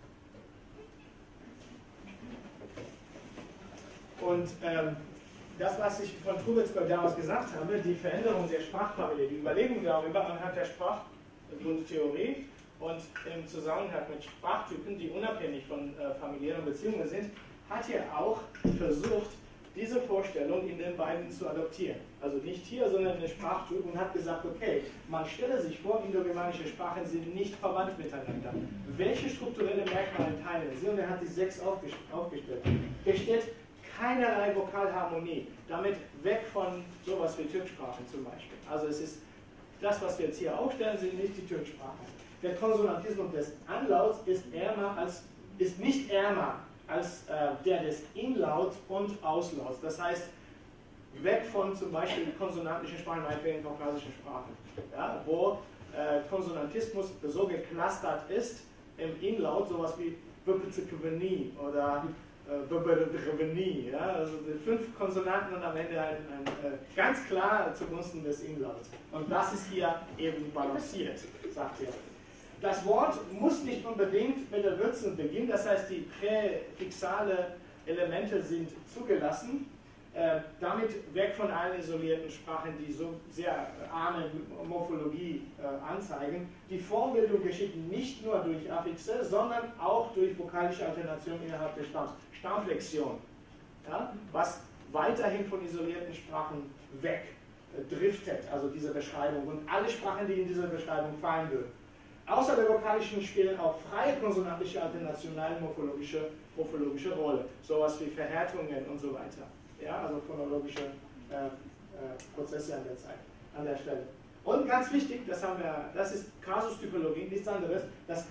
Und das, was ich von Trubezkoi damals gesagt habe, die Veränderung der Sprachfamilie, die Überlegung darüber anhand der Sprachgrundtheorie und im Zusammenhang mit Sprachtypen, die unabhängig von familiären Beziehungen sind, hat hier auch versucht, diese Vorstellung in den beiden zu adoptieren. Also nicht hier, sondern in der Sprachtyp und hat gesagt, okay, man stelle sich vor, indogermanische Sprachen sind nicht verwandt miteinander. Welche strukturelle Merkmale teilen sie? Und er hat die 6 aufgestellt. Besteht keinerlei Vokalharmonie, damit weg von sowas wie Türksprachen zum Beispiel. Also es ist das, was wir jetzt hier aufstellen, sind nicht die Türksprachen. Der Konsonantismus des Anlauts ist nicht ärmer als der des Inlauts und Auslauts. Das heißt, weg von zum Beispiel konsonantischen Sprachen, meinetwegen in kaukasischen Sprachen, ja, wo Konsonantismus so geclustert ist im Inlaut, sowas wie Wöpelzekweni oder Wöpelzekweni, ja, also 5 Konsonanten und am Ende ein ganz klar zugunsten des Inlauts. Und das ist hier eben balanciert, sagt er. Das Wort muss nicht unbedingt mit der Wurzel beginnen, das heißt, die präfixale Elemente sind zugelassen. Damit weg von allen isolierten Sprachen, die so sehr arme Morphologie anzeigen. Die Formbildung geschieht nicht nur durch Affixe, sondern auch durch vokalische Alternation innerhalb der Stammflexion, ja, was weiterhin von isolierten Sprachen wegdriftet, also diese Beschreibung. Und alle Sprachen, die in diese Beschreibung fallen würden. Außer der vokalischen spielen auch freie konsonantische Alternationalen morphologische Rolle, sowas wie Verhärtungen und so weiter. Ja, also phonologische Prozesse an der Stelle. Und ganz wichtig, das ist Kasustypologie, nichts anderes.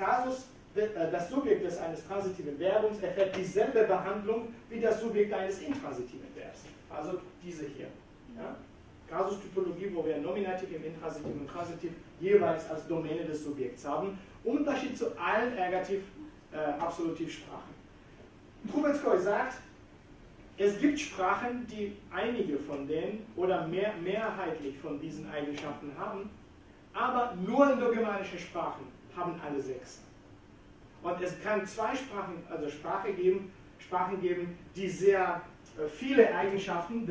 Das Subjekt eines transitiven Verbums erfährt dieselbe Behandlung wie das Subjekt eines intransitiven Verbs. Also diese hier. Ja? Kasustypologie, wo wir Nominativ im Intransitiv und Transitiv jeweils als Domäne des Subjekts haben. Unterschied zu allen Ergativ-Absolutivsprachen. Trubetskoy sagt, es gibt Sprachen, die einige von denen oder mehrheitlich von diesen Eigenschaften haben, aber nur indogermanische Sprachen haben alle 6. Und es kann 2 Sprachen geben, die sehr viele Eigenschaften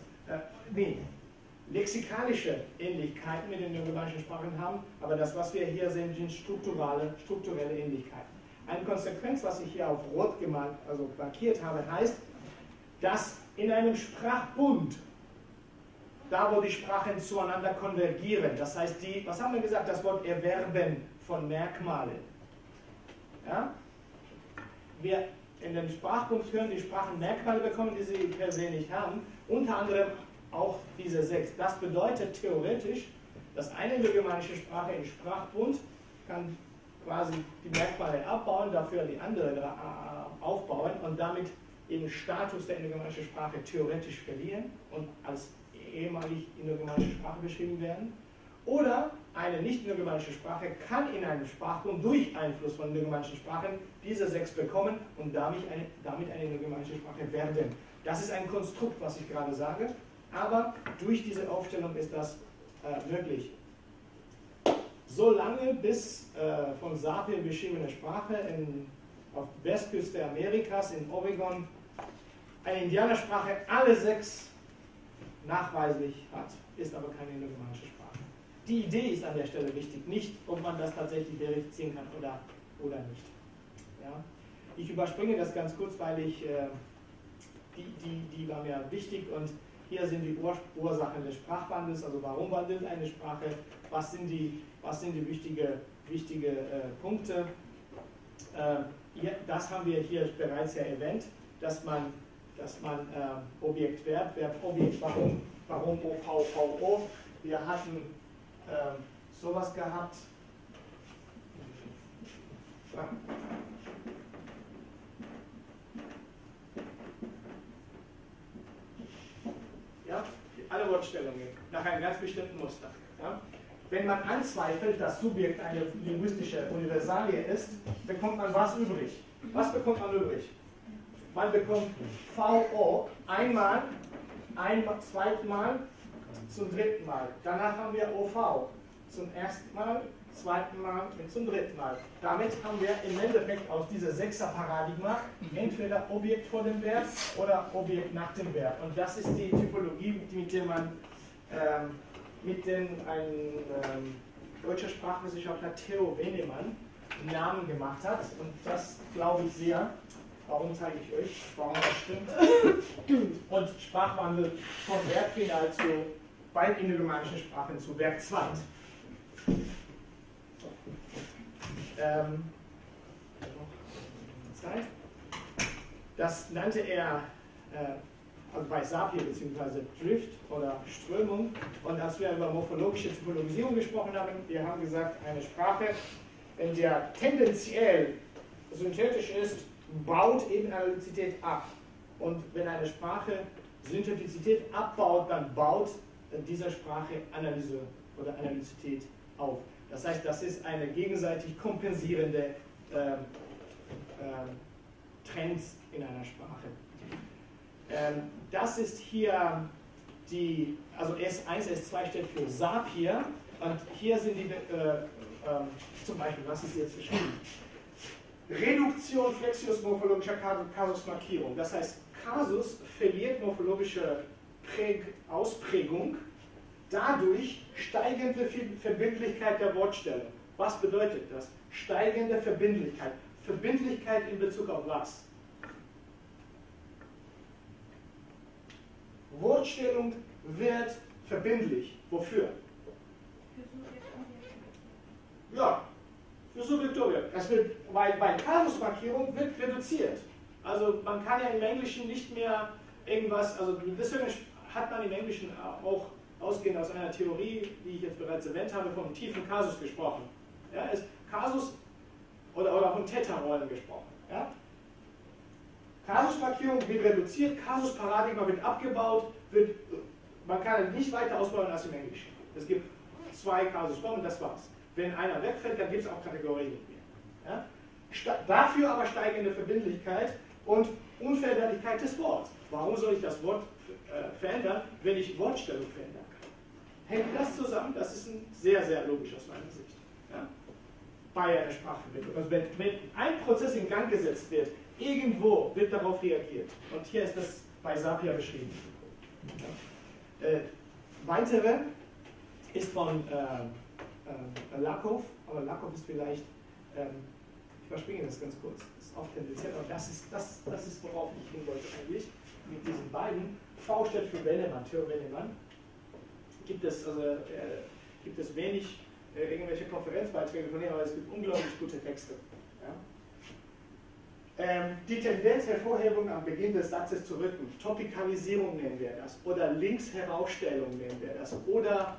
lexikalische Ähnlichkeiten mit den indogermanischen Sprachen haben, aber das, was wir hier sehen, sind strukturelle Ähnlichkeiten. Eine Konsequenz, was ich hier auf Rot markiert habe, heißt, dass in einem Sprachbund, da wo die Sprachen zueinander konvergieren, das heißt, was haben wir gesagt, das Wort Erwerben von Merkmalen. Ja? Wir in den Sprachbund können die Sprachen Merkmale bekommen, die sie per se nicht haben, unter anderem auch diese 6. Das bedeutet theoretisch, dass eine indogermanische Sprache im Sprachbund kann quasi die Merkmale abbauen, dafür die andere aufbauen und damit den Status der indogermanischen Sprache theoretisch verlieren und als ehemalig indogermanische Sprache beschrieben werden. Oder eine nicht indogermanische Sprache kann in einem Sprachbund durch Einfluss von indogermanischen Sprachen diese 6 bekommen und damit eine indogermanische Sprache werden. Das ist ein Konstrukt, was ich gerade sage, aber durch diese Aufstellung ist das möglich. So lange bis von Sapir beschriebene Sprache auf der Westküste Amerikas, in Oregon, eine Indianersprache alle 6 nachweislich hat, ist aber keine indogermanische Sprache. Die Idee ist an der Stelle wichtig, nicht ob man das tatsächlich verifizieren kann oder nicht. Ja? Ich überspringe das ganz kurz, weil die war mir wichtig und hier sind die Ursachen des Sprachwandels, also warum wandelt eine Sprache, was sind die wichtige Punkte. Das haben wir hier bereits ja erwähnt, dass man Objekt, Verb, Objekt, warum OVVO. Wir hatten sowas gehabt. Ja, alle Wortstellungen nach einem ganz bestimmten Muster. Ja? Wenn man anzweifelt, dass Subjekt eine linguistische Universalie ist, bekommt man was übrig. Was bekommt man übrig? Man bekommt VO einmal, zweiten Mal, zum dritten Mal. Danach haben wir OV zum ersten Mal, zweiten Mal und zum dritten Mal. Damit haben wir im Endeffekt aus dieser 6er-Paradigma entweder Objekt vor dem Verb oder Objekt nach dem Verb. Und das ist die Typologie, mit der man ein deutscher Sprachwissenschaftler Theo Wenemann einen Namen gemacht hat. Und das glaube ich sehr. Warum zeige ich euch, warum das stimmt? Und Sprachwandel von Werkfinal zu beiden indogermanischen Sprachen zu Werkzweit. Das nannte er also bei Sapir bzw. Drift oder Strömung. Und als wir über morphologische Typologisierung gesprochen haben, wir haben gesagt, eine Sprache, wenn der tendenziell synthetisch ist, baut eben Analyzität ab. Und wenn eine Sprache Synthetizität abbaut, dann baut dieser Sprache Analyse oder Analyzität auf. Das heißt, das ist eine gegenseitig kompensierende Trends in einer Sprache. Das ist hier die, also S1, S2 steht für Sapir und hier sind die, zum Beispiel, was ist jetzt geschrieben? Reduktion Flexius morphologischer Kasusmarkierung. Das heißt, Kasus verliert morphologische Ausprägung, dadurch steigende Verbindlichkeit der Wortstellung. Was bedeutet das? Steigende Verbindlichkeit. Verbindlichkeit in Bezug auf was? Wortstellung wird verbindlich. Wofür? Ja, für Subjekt Objekt. Bei Kasusmarkierung wird reduziert. Also man kann ja im Englischen nicht mehr irgendwas, also deswegen hat man im Englischen auch ausgehend aus einer Theorie, die ich jetzt bereits erwähnt habe, vom tiefen Kasus gesprochen. Ja, ist Kasus oder von Theta-Rollen gesprochen. Ja? Kasusmarkierung wird reduziert, Kasusparadigma wird abgebaut, man kann nicht weiter ausbauen als im Englischen. Es gibt 2 Kasusformen und das war's. Wenn einer wegfällt, dann gibt es auch Kategorien nicht mehr. Ja? Dafür aber steigende Verbindlichkeit und Unveränderlichkeit des Wortes. Warum soll ich das Wort verändern, wenn ich Wortstellung verändern kann? Hängt das zusammen? Das ist sehr, sehr logisch aus meiner Sicht. Ja? Bei einer Sprachverbindung. Also wenn ein Prozess in Gang gesetzt wird, irgendwo wird darauf reagiert. Und hier ist das bei Sapir beschrieben. Ja. Weitere ist von Lakow, aber Lakow ist vielleicht, ich überspringe das ganz kurz, das ist auch tendenziell, aber das ist worauf ich hin wollte eigentlich, mit diesen beiden. V steht für Vellemann, Theo Vellemann. Gibt es wenig irgendwelche Konferenzbeiträge von ihm, aber es gibt unglaublich gute Texte. Ja? Die Tendenzhervorhebung am Beginn des Satzes zu rücken, Topikalisierung nennen wir das, oder Linksherausstellung nennen wir das, oder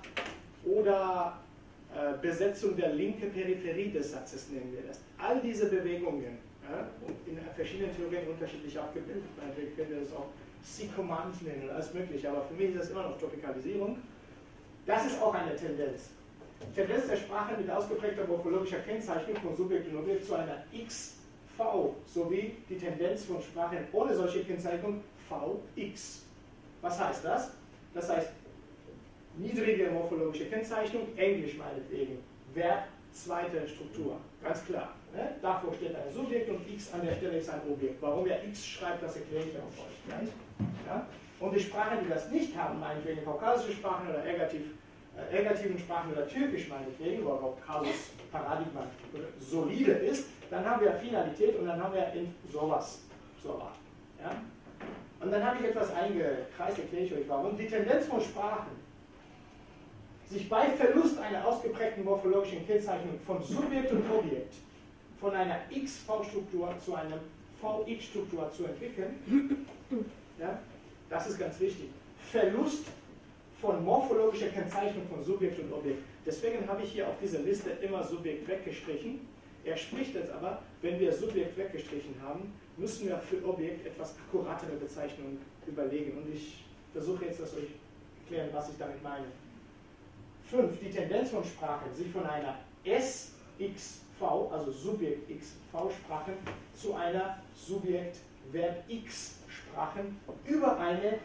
Besetzung der linken Peripherie des Satzes nennen wir das. All diese Bewegungen, in verschiedenen Theorien unterschiedlich abgebildet, wir können das auch Sequant nennen oder alles mögliche, aber für mich ist das immer noch Topikalisierung. Das ist auch eine Tendenz. Tendenz der Sprache mit ausgeprägter morphologischer Kennzeichnung von Subjekt und Objekt zu einer XV, sowie die Tendenz von Sprachen ohne solche Kennzeichnung VX. Was heißt das? Das heißt, niedrige morphologische Kennzeichnung, Englisch meinetwegen, Verb, zweite Struktur, ganz klar. Ne? Davor steht ein Subjekt und X an der Stelle ist ein Objekt. Warum er X schreibt, das erkläre ich auch euch gleich. Ja? Und die Sprachen, die das nicht haben, meinetwegen kaukasische Sprachen oder ergativen Sprachen oder türkisch meinetwegen, wo auch Kasus Paradigma solide ist, dann haben wir Finalität und dann haben wir in sowas zu erwarten. Ja? Und dann habe ich etwas eingekreist, erkläre ich euch warum. Die Tendenz von Sprachen, sich bei Verlust einer ausgeprägten morphologischen Kennzeichnung von Subjekt und Objekt von einer XV-Struktur zu einer VX-Struktur zu entwickeln, ja, das ist ganz wichtig. Verlust von morphologischer Kennzeichnung von Subjekt und Objekt. Deswegen habe ich hier auf dieser Liste immer Subjekt weggestrichen. Er spricht jetzt aber, wenn wir Subjekt weggestrichen haben, müssen wir für Objekt etwas akkuratere Bezeichnungen überlegen. Und ich versuche jetzt, das euch erklären, was ich damit meine. 5. Die Tendenz von Sprachen, sich von einer SXV, also Subjekt-XV-Sprachen, zu einer Subjekt-Verb-X-Sprachen über eine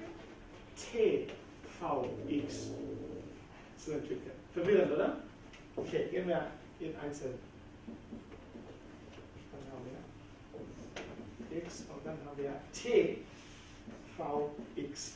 TVX zu entwickeln. Verwirrend, oder? Okay, gehen wir in einzeln. Dann haben wir X und dann haben wir TVX.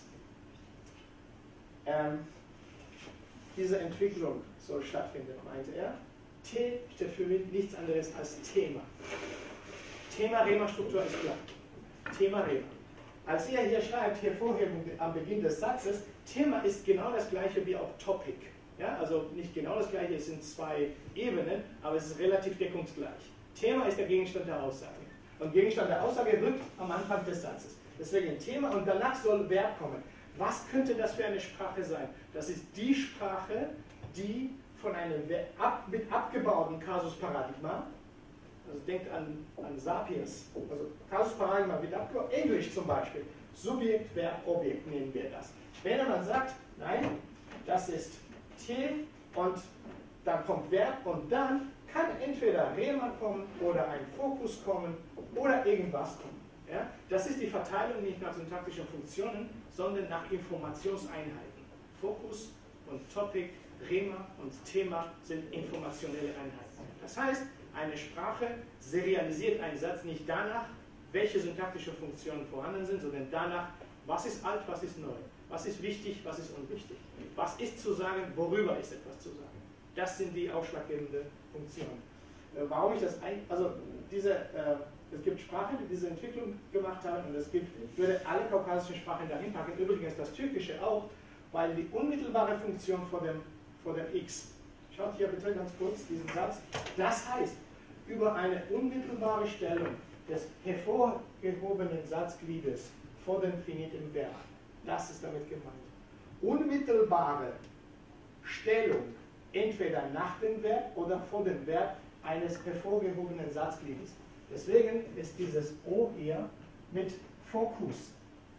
Diese Entwicklung soll stattfinden, meinte er. T steht für mich nichts anderes als Thema. Thema-Rema-Struktur ist klar. Thema, Rema. Als ihr hier schreibt, Hervorhebung am Beginn des Satzes, Thema ist genau das gleiche wie auch Topic. Ja, also nicht genau das gleiche, es sind zwei Ebenen, aber es ist relativ deckungsgleich. Thema ist der Gegenstand der Aussage. Und Gegenstand der Aussage rückt am Anfang des Satzes. Deswegen ein Thema und danach soll Verb kommen. Was könnte das für eine Sprache sein? Das ist die Sprache, die von einem mit abgebautem Kasus-Paradigma, also denkt an Sapiens, also Kasus-Paradigma mit abgebaut, Englisch zum Beispiel, Subjekt, Verb, Objekt nehmen wir das. Wenn man sagt, nein, das ist T und dann kommt Verb und dann kann entweder Rema kommen oder ein Fokus kommen oder irgendwas kommen. Ja? Das ist die Verteilung nicht nach syntaktischen Funktionen, sondern nach Informationseinheiten. Fokus und Topic, Rema und Thema sind informationelle Einheiten. Das heißt, eine Sprache serialisiert einen Satz nicht danach, welche syntaktische Funktionen vorhanden sind, sondern danach, was ist alt, was ist neu, was ist wichtig, was ist unwichtig, was ist zu sagen, worüber ist etwas zu sagen. Das sind die ausschlaggebenden Funktionen. Warum ich das eigentlich, also es gibt Sprachen, die diese Entwicklung gemacht haben und ich würde alle kaukasischen Sprachen dahin packen, übrigens das Türkische auch, weil die unmittelbare Funktion vor dem X, schaut hier bitte ganz kurz diesen Satz, das heißt, über eine unmittelbare Stellung des hervorgehobenen Satzgliedes vor dem Finitum Verb, das ist damit gemeint. Unmittelbare Stellung entweder nach dem Verb oder vor dem Verb eines hervorgehobenen Satzgliedes. Deswegen ist dieses O hier mit Fokus.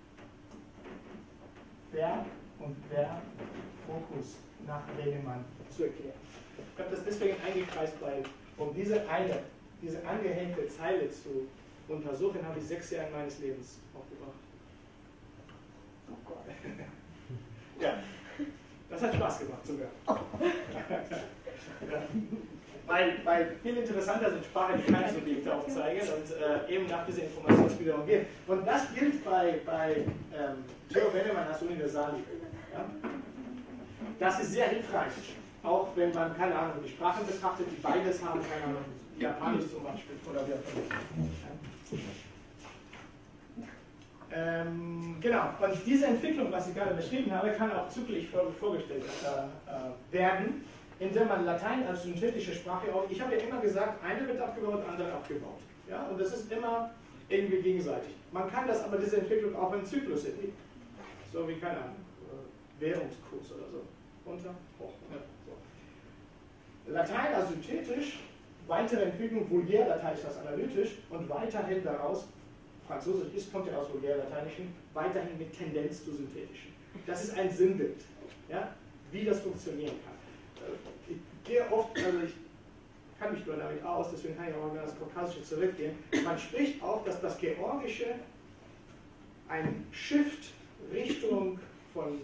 Verb und Verb, Fokus nach Lenemann zu erklären. Ich habe das deswegen eingekreist, weil um diese angehängte Zeile zu untersuchen, habe ich 6 Jahre meines Lebens aufgebracht. Oh Gott. Ja, das hat Spaß gemacht sogar. Ja. Weil viel interessanter sind Sprachen, die keine Subjekte aufzeigen und eben nach dieser Informationsgliederung gehen. Und das gilt bei Theo Bennemann als Universali. Ja? Das ist sehr hilfreich, auch wenn man, keine Ahnung, die Sprachen betrachtet, die beides haben, keine Ahnung, Japanisch zum Beispiel oder wie auch immer. Genau, und diese Entwicklung, was ich gerade beschrieben habe, kann auch zyklisch vorgestellt werden, indem man Latein als synthetische Sprache auch, ich habe ja immer gesagt, eine wird abgebaut, andere abgebaut. Ja? Und das ist immer irgendwie gegenseitig. Man kann das aber, diese Entwicklung auch im Zyklus erleben. So wie, keine Ahnung, Währungskurs oder so. Runter, hoch. Ja, so. Latein als synthetisch, weitere Entwicklung, Vulgärlatein ist das analytisch und weiterhin daraus, Französisch kommt ja aus Vulgärlateinischen, weiterhin mit Tendenz zu synthetischen. Das ist ein Sinnbild, ja, wie das funktionieren kann. Ich gehe oft, also ich kann mich nur damit aus, deswegen kann ich auch mal das Kaukasische zurückgehen. Man spricht auch, dass das Georgische ein Shift Richtung von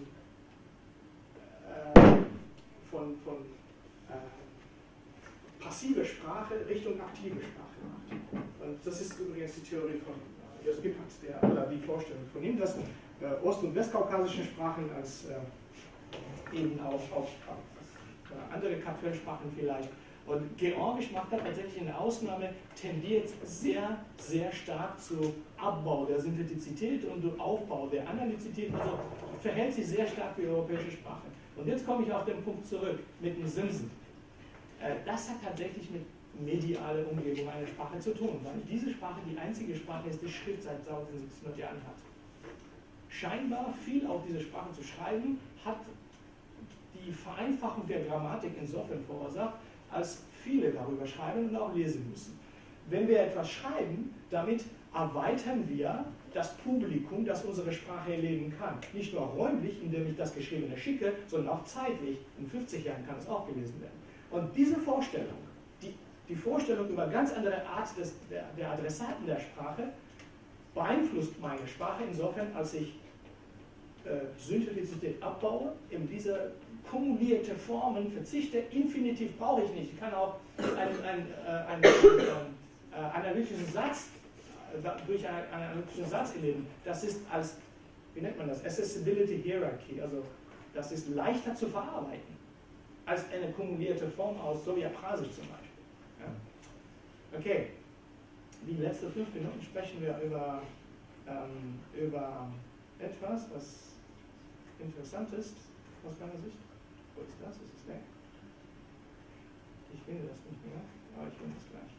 passive Sprache Richtung aktive Sprache macht. Und das ist übrigens die Theorie von Jos Gippert, oder die Vorstellung von ihm, dass ost- und westkaukasischen Sprachen als eben auch andere Kapellsprachen vielleicht. Und Georgisch macht da tatsächlich eine Ausnahme, tendiert sehr, sehr stark zu Abbau der Synthetizität und Aufbau der Analyzität, also verhält sich sehr stark wie europäische Sprache. Und jetzt komme ich auf den Punkt zurück mit dem Simsen. Das hat tatsächlich mit medialer Umgebung einer Sprache zu tun, weil diese Sprache die einzige Sprache ist, die Schrift seit 1700 Jahren hat. Scheinbar viel auf diese Sprache zu schreiben, hat die Vereinfachung der Grammatik insofern verursacht, als viele darüber schreiben und auch lesen müssen. Wenn wir etwas schreiben, damit erweitern wir das Publikum, das unsere Sprache erleben kann. Nicht nur räumlich, indem ich das Geschriebene schicke, sondern auch zeitlich. In 50 Jahren kann es auch gelesen werden. Und diese Vorstellung, die Vorstellung über ganz andere Art der Adressaten der Sprache, beeinflusst meine Sprache insofern, als ich Synthetizität abbaue, in diese kumulierte Formen verzichte. Infinitiv brauche ich nicht. Ich kann auch einen analytischen Satz durch einen analytischen Satz erleben. Das ist als, wie nennt man das? Accessibility Hierarchy. Also das ist leichter zu verarbeiten als eine kumulierte Form aus Soviaprasisch zum Beispiel. Ja? Okay. Die letzten 5 Minuten sprechen wir über über etwas, was interessant ist aus meiner Sicht. Wo ist das? Ist es weg? Ich finde das nicht mehr, aber ich finde es gleich.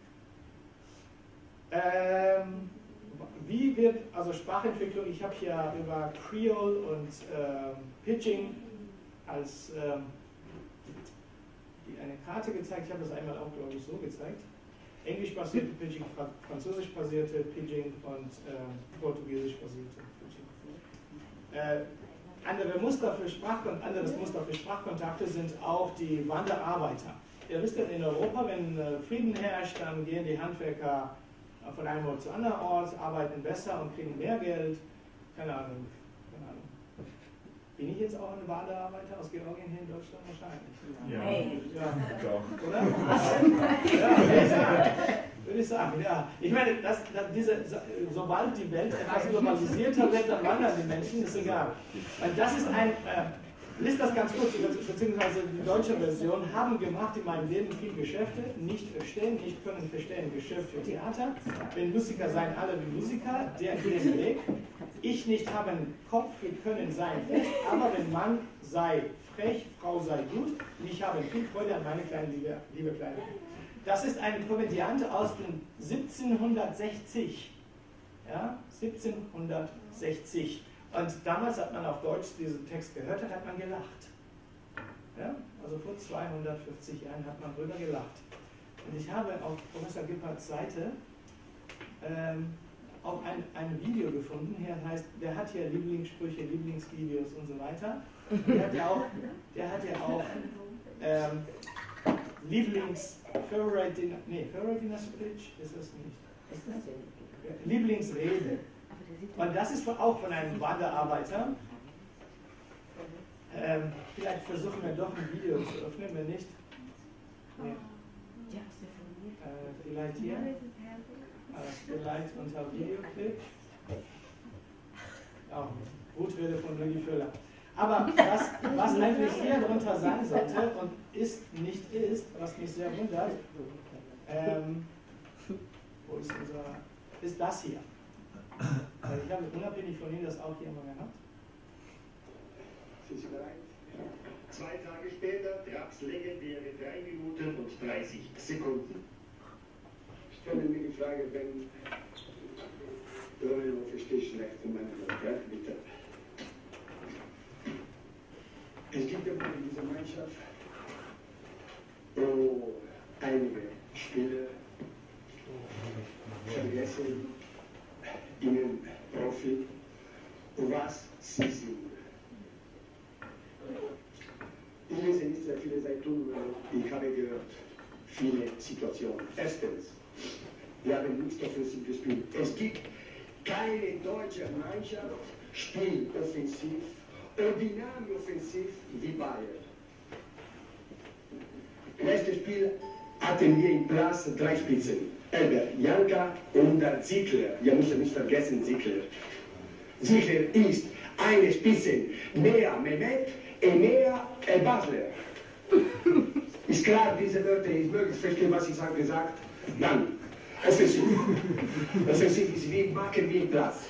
Moment. Wie wird, also Sprachentwicklung, ich habe hier über Creole und Pidgin als eine Karte gezeigt, ich habe das einmal auch, glaube ich, so gezeigt. Englisch-basierte Pidgin, französisch-basierte Pidgin und portugiesisch-basierte Pidgin. Andere Muster für anderes Muster für Sprachkontakte sind auch die Wanderarbeiter. Ihr wisst ja, in Europa, wenn Frieden herrscht, dann gehen die Handwerker von einem Ort zu anderen Ort, arbeiten besser und kriegen mehr Geld. Keine Ahnung. Bin ich jetzt auch ein Wanderarbeiter aus Georgien hier in Deutschland? Wahrscheinlich. Ja. Oder? Ja, würde ich sagen, ja. Ich meine, sobald die Welt etwas globalisierter wird, dann wandern die Menschen, ist egal. Das ist lest das ganz kurz, beziehungsweise die deutsche Version, haben gemacht in meinem Leben viel Geschäfte, nicht verstehen, nicht können verstehen, Geschäft für Theater. Wenn Musiker seien alle wie Musiker, der geht den Weg. Ich nicht haben Kopf, wir können sein fest, aber wenn Mann sei frech, Frau sei gut, und ich habe viel Freude an meine kleine liebe Kleine. Das ist ein Komödiant aus den 1760. Ja, 1760. Und damals hat man auf Deutsch diesen Text gehört, hat man gelacht. Ja? Also vor 250 Jahren hat man drüber gelacht. Und ich habe auf Professor Gipperts Seite auch ein Video gefunden, der hat hier Lieblingssprüche, Lieblingsvideos und so weiter. Der hat ja auch Favorite Dinner Speech ist das nicht. Lieblingsrede. Und das ist auch von einem Wanderarbeiter. Vielleicht versuchen wir doch ein Video zu öffnen, wenn nicht. Nee. Vielleicht hier. Vielleicht unter Videoclip. Auch Gutrede von Luigi Völler. Aber was eigentlich hier drunter sein sollte und nicht ist, was mich sehr wundert, ist das hier. Weil ich habe unabhängig von Ihnen das auch hier mal gehabt. Sind Sie bereit? 2 Tage später, Trabslänge wäre 3 Minuten und 30 Sekunden. Stellen mir die Frage, wenn Dorian auf den Tisch legt von meiner Seite, bitte. Es gibt ja in dieser Mannschaft einige Spieler vergessen, ihnen Profi, was sie sind. Ich lese nicht sehr viele Zeitungen, ich habe gehört, viele Situationen. Erstens, wir haben nicht offensiv gespielt. Es gibt keine deutsche Mannschaft, spielt offensiv, ordinär offensiv wie Bayern. Letztes Spiel hatten wir im Platz 3 Spitzen. Elber, Janka und der Ziegler. Wir müssen nicht vergessen, Ziegler. Ziegler ist eine Spitze mehr Mehmet und mehr Basler. Ist klar, diese Wörter ist möglich, verstehen, was ich habe gesagt? Dann, offensiv. Offensiv ist wie machen wir Platz.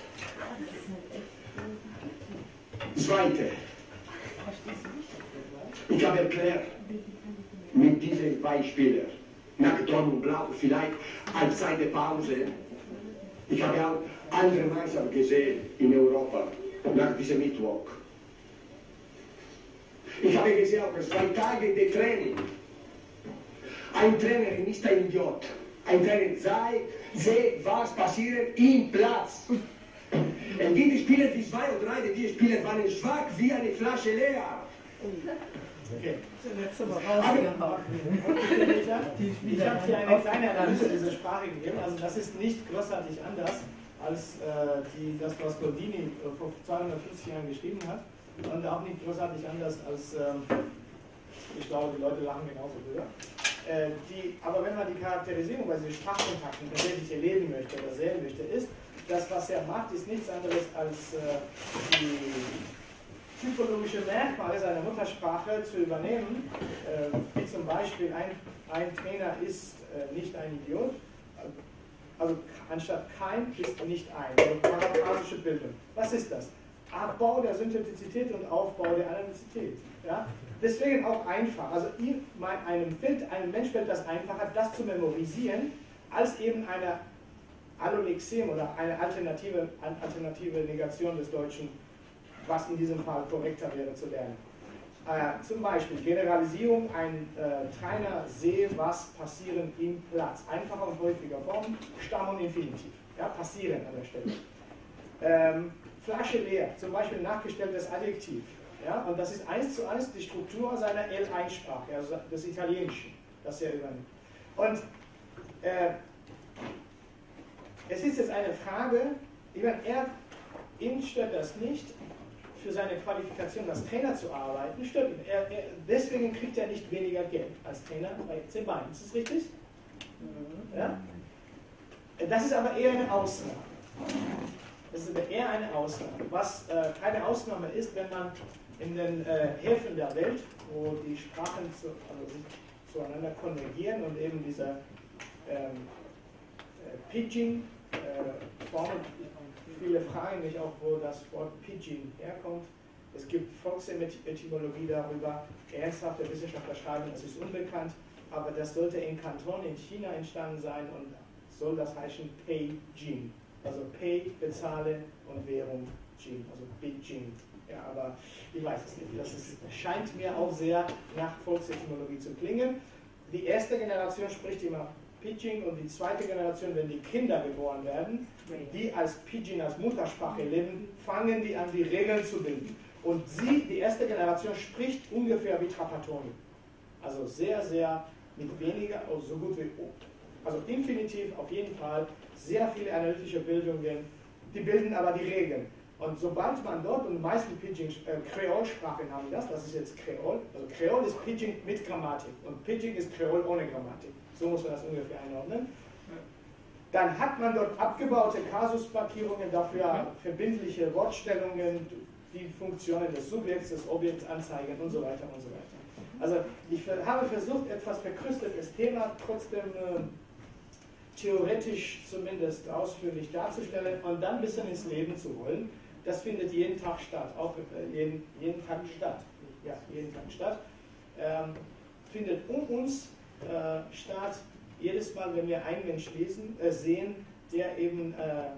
Zweite. Ich habe erklärt, mit diesen Beispielen, nach Don und Blau, vielleicht als eine Pause. Ich habe auch andere Mannschaften gesehen in Europa, nach diesem Mittwoch. Ich habe gesehen, auch 2 Tage de Training. Ein Trainer ist ein Idiot. Ein Trainer sieht, was passiert im Platz. Es gibt Spieler, die 2 oder 3, die Spieler waren schwach wie eine Flasche leer. Okay. Ich habe hier eine kleine Analyse dieser Sprache gegeben. Also das ist nicht großartig anders als das, was Goldini vor 250 Jahren geschrieben hat. Und auch nicht großartig anders als, ich glaube, die Leute lachen genauso drüber. Aber wenn man die Charakterisierung bei diesen Sprachkontakten tatsächlich erleben möchte oder sehen möchte, ist, das, was er macht, ist nichts anderes als die typologische Merkmale seiner Muttersprache zu übernehmen, wie zum Beispiel ein Trainer ist nicht ein Idiot. Also anstatt kein ist nicht ein. Also paraphrasische Bildung. Was ist das? Abbau der Synthetizität und Aufbau der Analyzität. Ja? Deswegen auch einfach. Also einem Mensch fällt das einfacher, das zu memorisieren, als eben eine Allolexem oder eine alternative Negation des Deutschen, was in diesem Fall korrekter wäre zu lernen. Zum Beispiel Generalisierung, ein Trainer sehe, was passieren im Platz. Einfacher und häufiger Formen, Stamm und Infinitiv. Ja, passieren an der Stelle. Flasche leer, zum Beispiel nachgestelltes Adjektiv. Ja, und das ist 1:1 die Struktur seiner L1-Sprache, also des Italienischen, das er übernimmt. Und es ist jetzt eine Frage, ich meine, ihn stört das nicht, für seine Qualifikation als Trainer zu arbeiten, stört ihn. Deswegen kriegt er nicht weniger Geld als Trainer bei FC Bayern. Ist das richtig? Ja? Das ist aber eher eine Ausnahme. Das ist eher eine Ausnahme. Was keine Ausnahme ist, wenn man in den Häfen der Welt, wo die Sprachen zueinander konvergieren und eben diese Pidgin-Formen, viele fragen mich auch, wo das Wort Pidgin herkommt. Es gibt Volksetymologie darüber, ernsthafte Wissenschaftler schreiben, das ist unbekannt, aber das sollte in Kanton in China entstanden sein und soll das heißen Pei-Jin. Also Pay, bezahle und Währung, Jin, also Pidgin. Ja, aber ich weiß es nicht. Das scheint mir auch sehr nach Volksetymologie zu klingen. Die erste Generation spricht immer Pidgin und die zweite Generation, wenn die Kinder geboren werden, die als Pidgin, als Muttersprache leben, fangen die an, die Regeln zu bilden. Und die erste Generation, spricht ungefähr wie Trapattoni. Also sehr, sehr mit weniger, also so gut wie, also Infinitiv auf jeden Fall, sehr viele analytische Bildungen, die bilden aber die Regeln. Und sobald man dort, und die meisten Pidgin, Kreolsprachen haben das ist jetzt Kreol, also Kreol ist Pidgin mit Grammatik und Pidgin ist Kreol ohne Grammatik. So muss man das ungefähr einordnen. Dann hat man dort abgebaute Kasusmarkierungen, dafür verbindliche Wortstellungen, die Funktionen des Subjekts, des Objekts anzeigen und so weiter und so weiter. Also ich habe versucht, etwas verkrüstetes Thema trotzdem theoretisch zumindest ausführlich darzustellen und dann ein bisschen ins Leben zu holen. Das findet jeden Tag statt, auch jeden Tag statt. Ja, jeden Tag statt. Findet um uns statt, jedes Mal, wenn wir einen Mensch sehen, der eben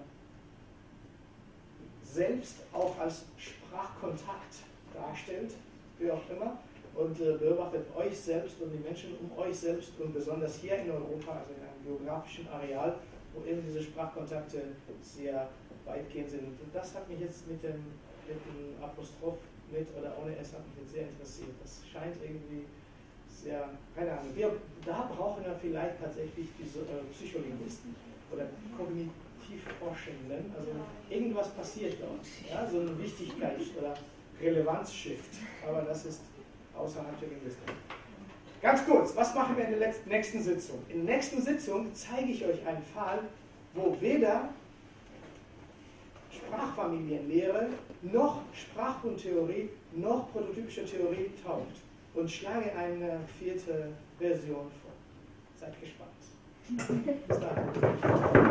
selbst auch als Sprachkontakt darstellt, wie auch immer, und beobachtet euch selbst und die Menschen um euch selbst und besonders hier in Europa, also in einem geografischen Areal, wo eben diese Sprachkontakte sehr weitgehend sind. Und das hat mich jetzt mit dem Apostroph mit oder ohne S hat mich jetzt sehr interessiert. Das scheint irgendwie sehr, keine Ahnung, da brauchen wir vielleicht tatsächlich diese Psycholinguisten oder Kognitivforschenden, also irgendwas passiert dort, ja, so ein Wichtigkeits- oder Relevanzshift, aber das ist außerhalb der Linguistik. Ganz kurz, was machen wir in der nächsten Sitzung? In der nächsten Sitzung zeige ich euch einen Fall, wo weder Sprachfamilienlehre noch Sprachgrundtheorie noch prototypische Theorie taugt und schlage eine 4. Version vor. Seid gespannt. Bis dann.